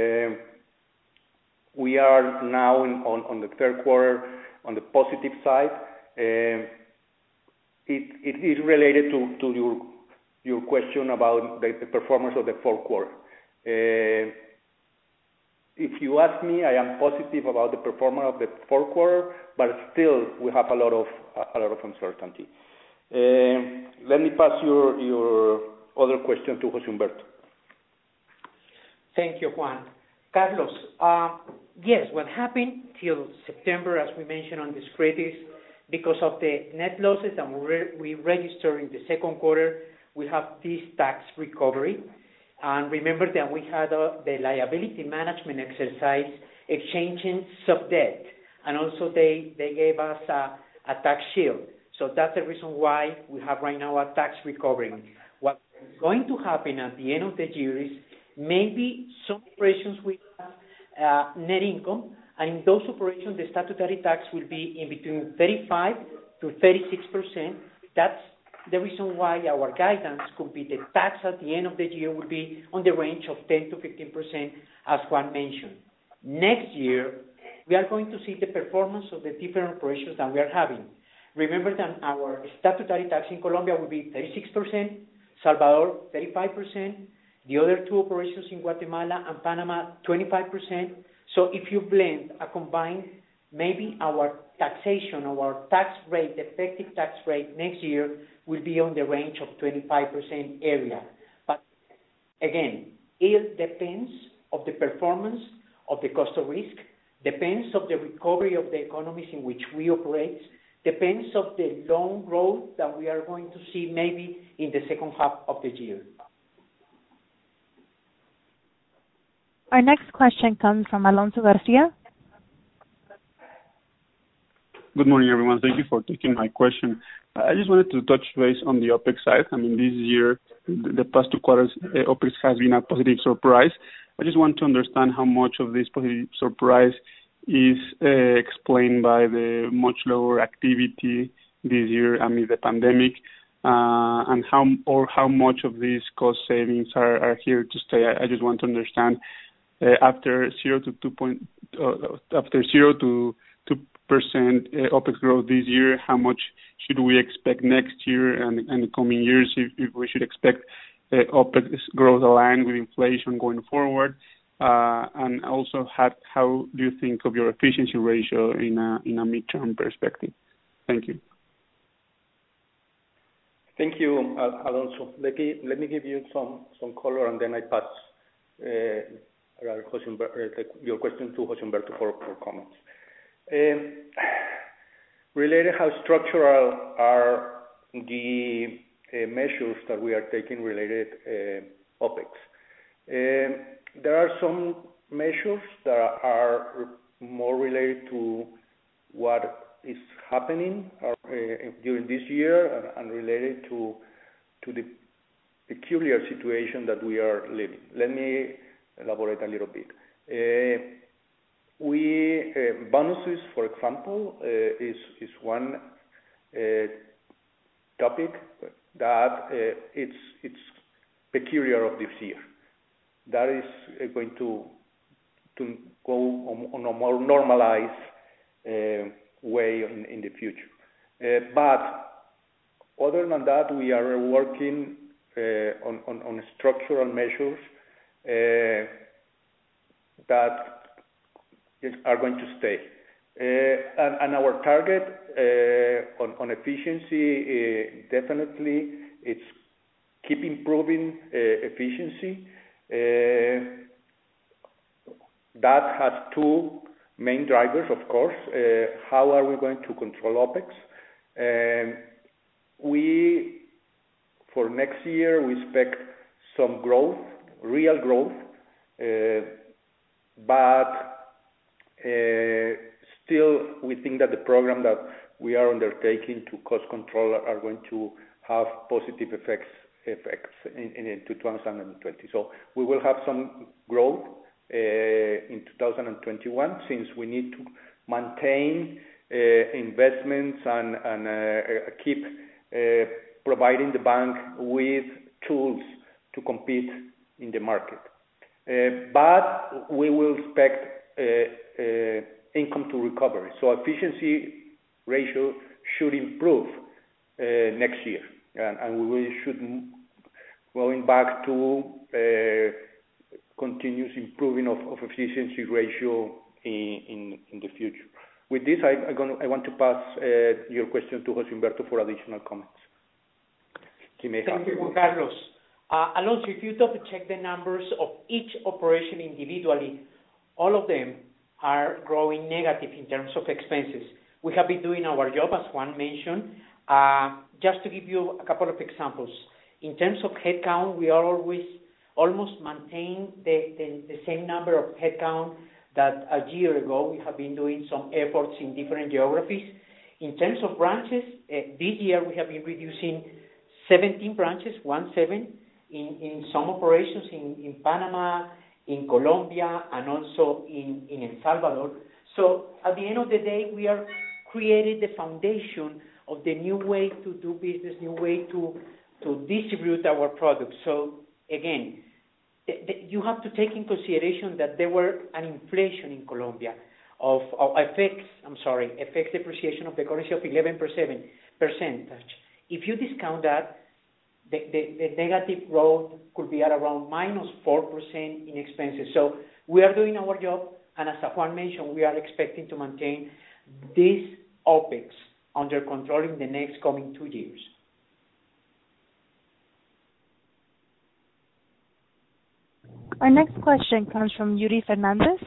We are now on the third quarter on the positive side. It is related to your question about the performance of the fourth quarter. If you ask me, I am positive about the performance of the fourth quarter, but still we have a lot of uncertainty. Let me pass your other question to José Humberto. Thank you, Juan. Carlos, yes, what happened till September, as we mentioned on the script, is because of the net losses that we registered in the second quarter, we have this tax recovery. And remember that we had the liability management exercise exchanging sub-debt, and also they gave us a tax shield. So that's the reason why we have right now a tax recovery. What's going to happen at the end of the year is maybe some operations will have net income, and in those operations, the statutory tax will be in between 35 to 36%. That's the reason why our guidance could be the tax at the end of the year will be on the range of 10 to 15%, as Juan mentioned. Next year, we are going to see the performance of the different operations that we are having. Remember that our statutory tax in Colombia will be 36%, Salvador 35%, the other two operations in Guatemala and Panama 25%. So if you blend a combined, maybe our taxation, our tax rate, the effective tax rate next year will be on the range of 25% area. But again, it depends of the performance of the cost of risk, depends of the recovery of the economies in which we operate, depends of the loan growth that we are going to see maybe in the second half of the year. Our next question comes from Alonso Garcia. Good morning, everyone. Thank you for taking my question. I just wanted to touch base on the OPEX side. I mean, this year, the past 2 quarters, OPEX has been a positive surprise. I just want to understand how much of this positive surprise is explained by the much lower activity this year amid the pandemic, and how much of these cost savings are here to stay. I just want to understand after 0 to 2% OPEX growth this year, how much should we expect next year and the coming years, if we should expect OPEX growth aligned with inflation going forward, and also how do you think of your efficiency ratio in a midterm perspective? Thank you. Thank you, Alonso. Let me give you some color, and then I pass your question to José Humberto for comments. Related how structural are the measures that we are taking related OPEX. There are some measures that are more related to what is happening during this year and related to the peculiar situation that we are living. Let me elaborate a little bit. Bonuses, for example, is one topic that it's peculiar of this year. That is going to go on a more normalized way in the future. But other than that, we are working on structural measures that are going to stay. And our target on efficiency, definitely, it's keep improving efficiency. That has 2 main drivers, of course. How are we going to control OPEX? For next year, we expect some growth, real growth, but still, we think that the program that we are undertaking to cost control are going to have positive effects in 2020. So we will have some growth in 2021, since we need to maintain investments and keep providing the bank with tools to compete in the market. But we will expect income to recovery. So efficiency ratio should improve next year, and we should going back to continuous improving of efficiency ratio in the future. With this, I want to pass your question to José Humberto for additional comments. Thank you, Juan Carlos. Alonso, if you double check the numbers of each operation individually, all of them are growing negative in terms of expenses. We have been doing our job, as Juan mentioned. Just to give you a couple of examples, in terms of headcount, we are almost maintain the same number of headcount that a year ago. We have been doing some efforts in different geographies. In terms of branches, this year we have been reducing 17 branches, 17, in some operations in Panama, in Colombia, and also in El Salvador. So at the end of the day, we are creating the foundation of the new way to do business, new way to distribute our products. So again, you have to take in consideration that there were an inflation in Colombia of FX depreciation of the currency of 11%. If you discount that, the negative growth could be at around -4% in expenses. So we are doing our job, and as Juan mentioned, we are expecting to maintain this OPEX under control in the next coming 2 years. Our next question comes from Yuri Fernandez.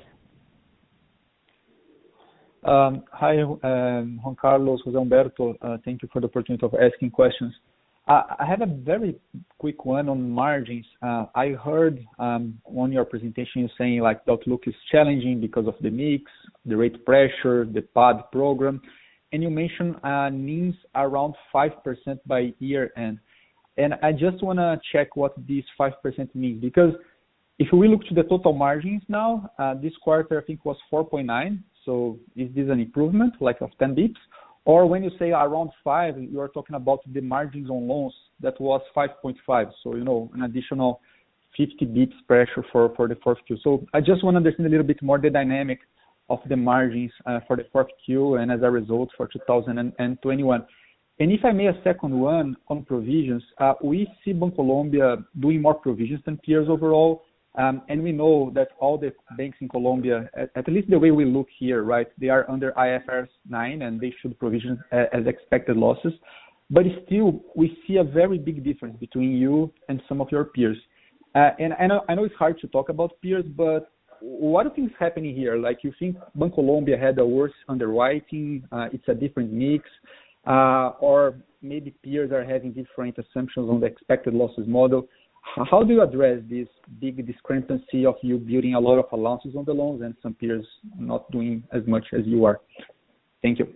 Hi, Juan Carlos, José Humberto. Thank you for the opportunity of asking questions. I have a very quick one on margins. I heard on your presentation you saying like the outlook is challenging because of the mix, the rate pressure, the PAD program, and you mentioned NIMs around 5% by year end. And I just want to check what this 5% means, because if we look to the total margins now, this quarter I think was 4.9. So is this an improvement like of 10 bips? Or when you say around 5, you are talking about the margins on loans that was 5.5. So, an additional 50 bips pressure for the fourth Q. So I just want to understand a little bit more the dynamic of the margins for the fourth Q and as a result for 2021. And if I may, a second one on provisions, we see Bancolombia doing more provisions than peers overall. And we know that all the banks in Colombia, at least the way we look here, right, they are under IFRS 9 and they should provision as expected losses. But still, we see a very big difference between you and some of your peers. And I know it's hard to talk about peers, but what do you think is happening here? Like, you think Bancolombia had a worse underwriting, it's a different mix, or maybe peers are having different assumptions on the expected losses model? How do you address this big discrepancy of you building a lot of allowances on the loans and some peers not doing as much as you are? Thank you.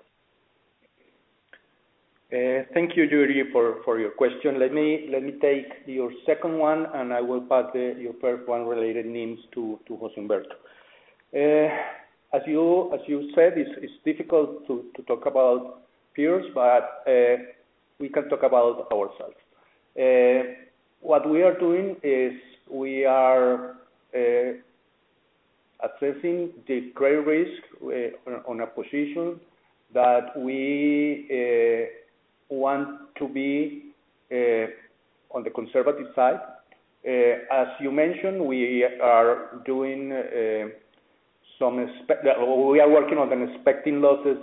Thank you, Yuri, for your question. Let me take your second one, and I will pass your first one related NIMs to José Humberto. As you said, it's difficult to talk about peers, but we can talk about ourselves. What we are doing is we are assessing the credit risk on a position that we want to be on the conservative side. As you mentioned, we are doing we are working on an expecting losses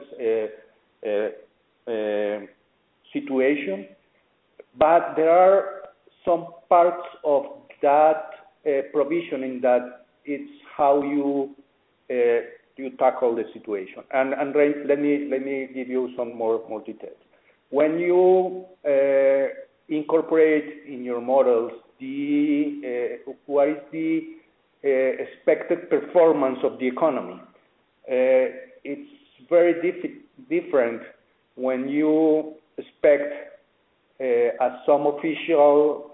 situation, but there are some parts of that provisioning that it's how you tackle the situation. And let me give you some more details. When you incorporate in your models what is the expected performance of the economy, it's very different when you expect as some official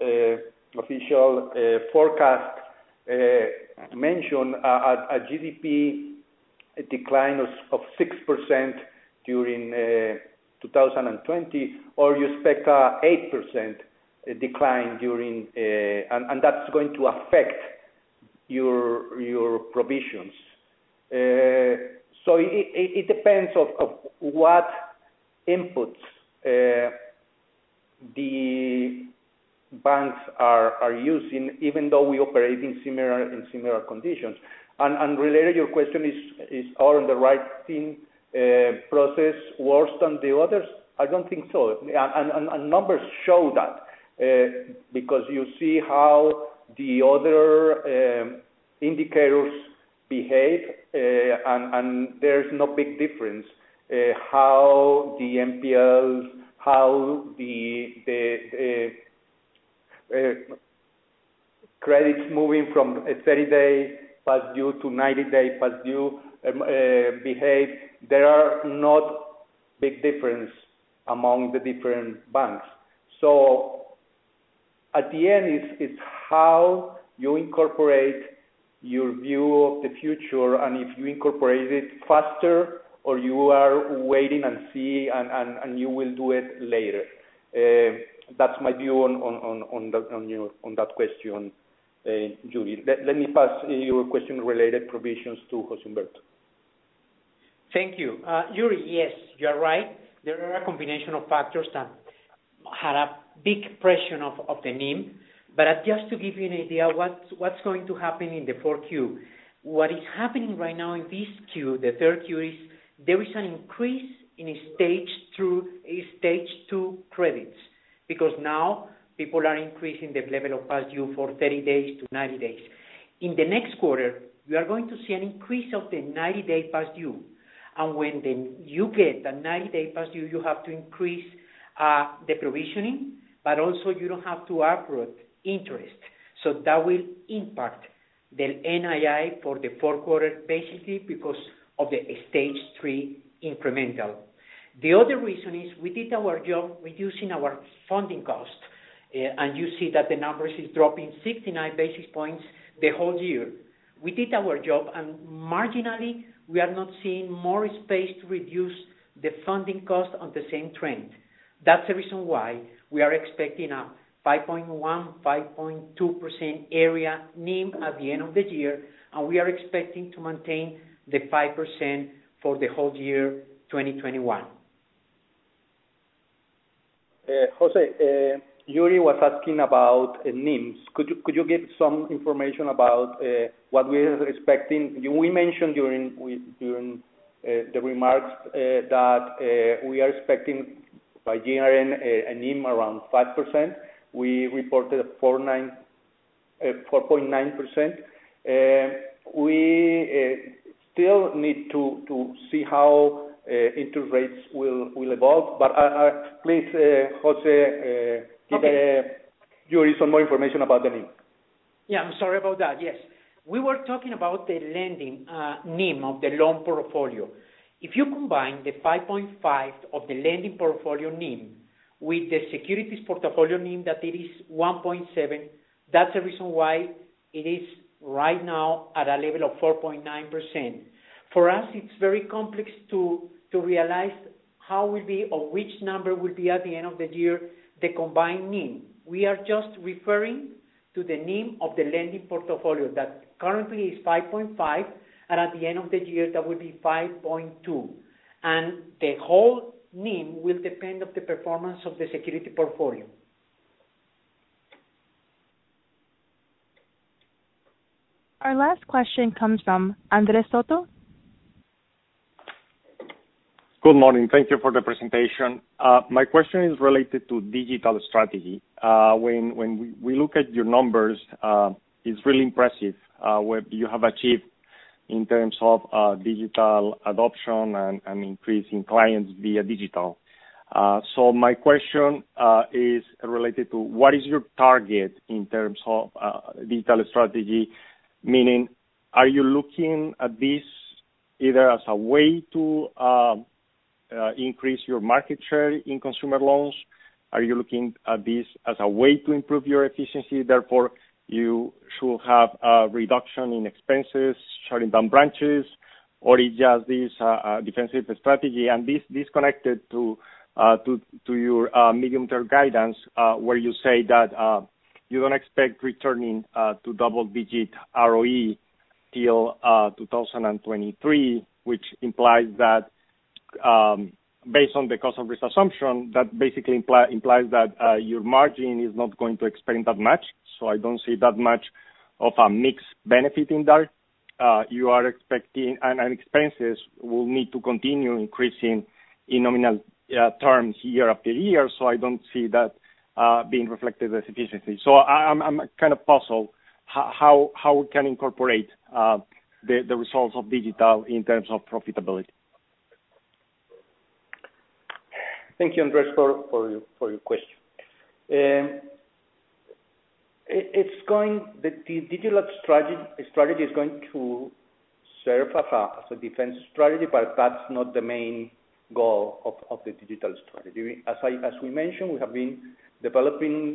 forecast mention a GDP decline of 6% during 2020, or you expect a 8% decline during, and that's going to affect your provisions. So it depends of what inputs the banks are using, even though we operate in similar conditions. And related, your question is our underwriting process worse than the others? I don't think so. And numbers show that because you see how the other indicators behave, and there's no big difference. How the NPLs, how the credits moving from a 30-day past due to 90-day past due behave. There are not big difference among the different banks. So at the end, it's how you incorporate your view of the future, and if you incorporate it faster or you are waiting and see and you will do it later. That's my view on that question, Yuri. Let me pass your question related provisions to José Humberto. Thank you. Yuri, yes, you're right. There are a combination of factors that had a big pressure of the NIM. But just to give you an idea what's going to happen in the 4Q, what is happening right now in this Q, the third Q, is there is an increase in stage 2 credits, because now people are increasing the level of past due for 30 days to 90 days. In the next quarter, we are going to see an increase of the 90-day past due. And when you get a 90-day past due, you have to increase the provisioning, but also you don't have to accrue interest. So that will impact the NII for the fourth quarter, basically because of the stage 3 incremental. The other reason is we did our job reducing our funding cost, and you see that the numbers is dropping 69 basis points the whole year. We did our job, and marginally we are not seeing more space to reduce the funding cost on the same trend. That's the reason why we are expecting a 5.1, 5.2% area NIM at the end of the year, and we are expecting to maintain the 5% for the whole year 2021. Jose, Yuri was asking about NIMs. Could you give some information about what we are expecting? We mentioned during the remarks that we are expecting by year-end a NIM around 5%. We reported 4.9%. We still need to see how interest rates will evolve. But please, Jose, give Yuri some more information about the NIM. Yeah, I'm sorry about that. Yes, we were talking about the lending NIM of the loan portfolio. If you combine the 5.5 of the lending portfolio NIM with the securities portfolio NIM that it is 1.7, that's the reason why it is right now at a level of 4.9%. For us, it's very complex to realize how will be or which number will be at the end of the year the combined NIM. We are just referring to the NIM of the lending portfolio that currently is 5.5, and at the end of the year that will be 5.2. And the whole NIM will depend on the performance of the security portfolio. Our last question comes from Andres Soto. Good morning. Thank you for the presentation. My question is related to digital strategy. When we look at your numbers, it's really impressive what you have achieved in terms of digital adoption and increase in clients via digital. So my question is related to what is your target in terms of digital strategy, meaning are you looking at this either as a way to increase your market share in consumer loans? Are you looking at this as a way to improve your efficiency, therefore you should have a reduction in expenses, shutting down branches, or is just this defensive strategy? And this connected to your medium-term guidance, where you say that you don't expect returning to double-digit ROE till 2023, which implies that based on the cost of risk assumption, that basically implies that your margin is not going to expand that much. So I don't see that much of a mixed benefit in there. You are expecting, and expenses will need to continue increasing in nominal terms year after year. So I don't see that being reflected as efficiency. So I'm kind of puzzled how we can incorporate the results of digital in terms of profitability. Thank you, Andres, for your question. The digital strategy is going to serve as a defense strategy, but that's not the main goal of the digital strategy. As we mentioned, we have been developing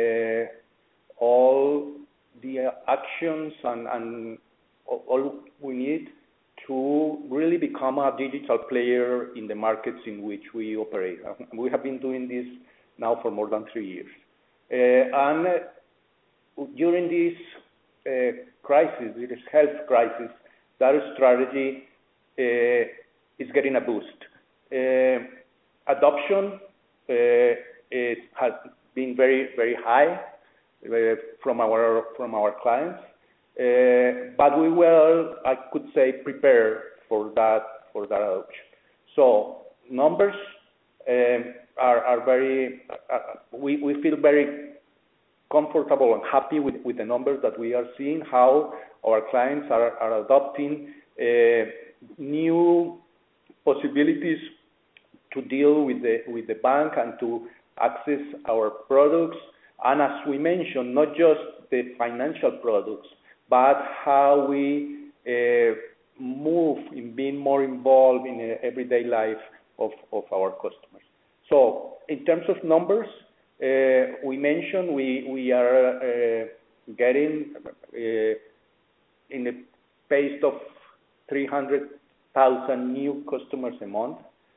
all the actions and all we need to really become a digital player in the markets in which we operate. We have been doing this now for more than 3 years. And during this crisis, this health crisis, that strategy is getting a boost. Adoption has been very, very high from our clients, but we will, I could say, prepare for that adoption. So numbers are very. We feel very comfortable and happy with the numbers that we are seeing. How our clients are adopting new possibilities to deal with the bank and to access our products. And as we mentioned, not just the financial products, but how we move in being more involved in the everyday life of our customers. So in terms of numbers, we mentioned we are getting in the pace of 300,000 new customers a month.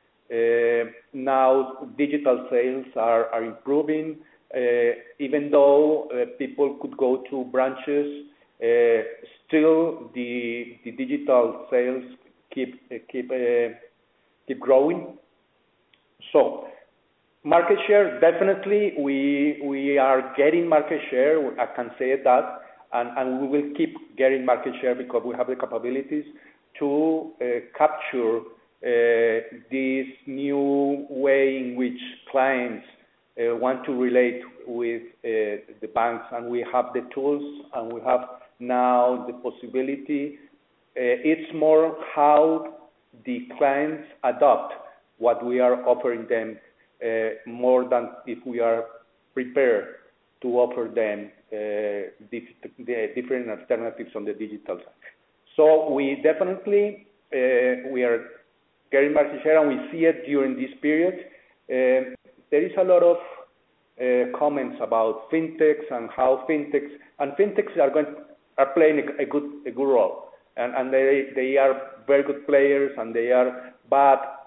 Now digital sales are improving, even though people could go to branches. Still, the digital sales keep growing. So, market share, definitely, we are getting market share. I can say that, and we will keep getting market share because we have the capabilities to capture this new way in which clients want to relate with the banks, and we have the tools, and we have now the possibility. It's more how the clients adopt what we are offering them, more than if we are prepared to offer them the different alternatives on the digital side. So we definitely we are getting market share, and we see it during this period. There is a lot of comments about fintechs and how fintechs are playing a good role, and they are very good players, and but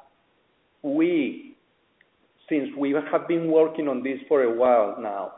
since we have been working on this for a while now,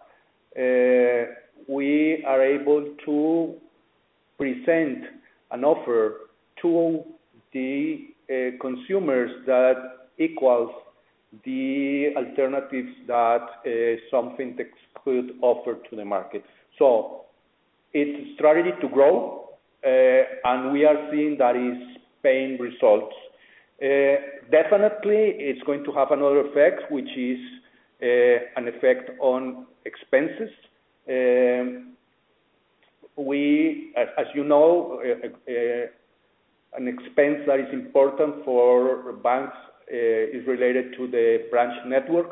we are able to present an offer to the consumers that equals the alternatives that some fintechs could offer to the market. So it's a strategy to grow, and we are seeing that is paying results. Definitely, it's going to have another effect, which is an effect on expenses. As you know, an expense that is important for banks is related to the branch network.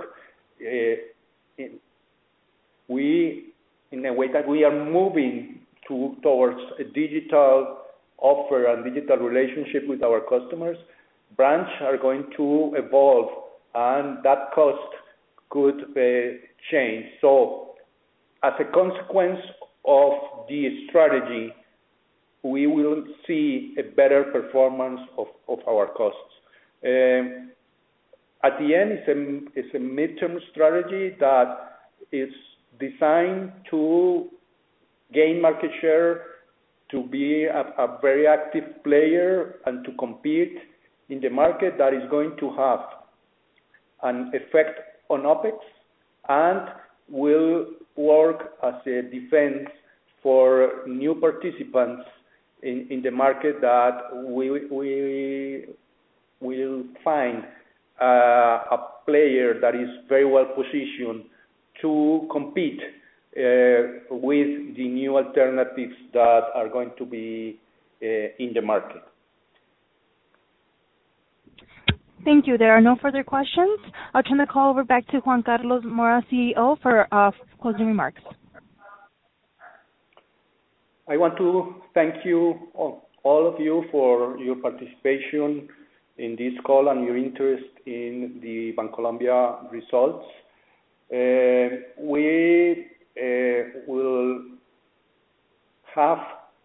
In a way that we are moving towards a digital offer and digital relationship with our customers, branches are going to evolve, and that cost could change. So, as a consequence of the strategy, we will see a better performance of our costs. At the end, it's a midterm strategy that is designed to gain market share, to be a very active player, and to compete in the market that is going to have an effect on OPEX and will work as a defense for new participants in the market that we will find a player that is very well positioned to compete with the new alternatives that are going to be in the market. Thank you. There are no further questions. I'll turn the call over back to Juan Carlos Mora, CEO, for closing remarks. I want to thank you, all of you, for your participation in this call and your interest in the Bancolombia results. We will have,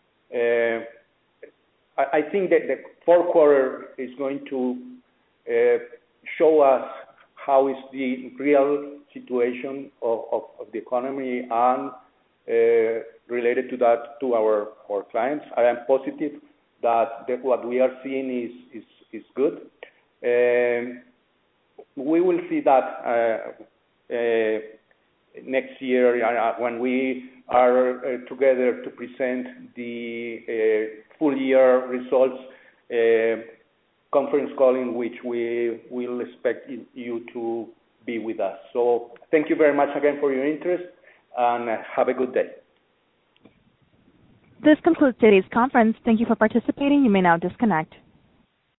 I think that the fourth quarter is going to show us how is the real situation of the economy and related to that to our clients. I am positive that what we are seeing is good. We will see that next year when we are together to present the full year results conference call in which we will expect you to be with us. So thank you very much again for your interest and have a good day. This concludes today's conference. Thank you for participating. You may now disconnect.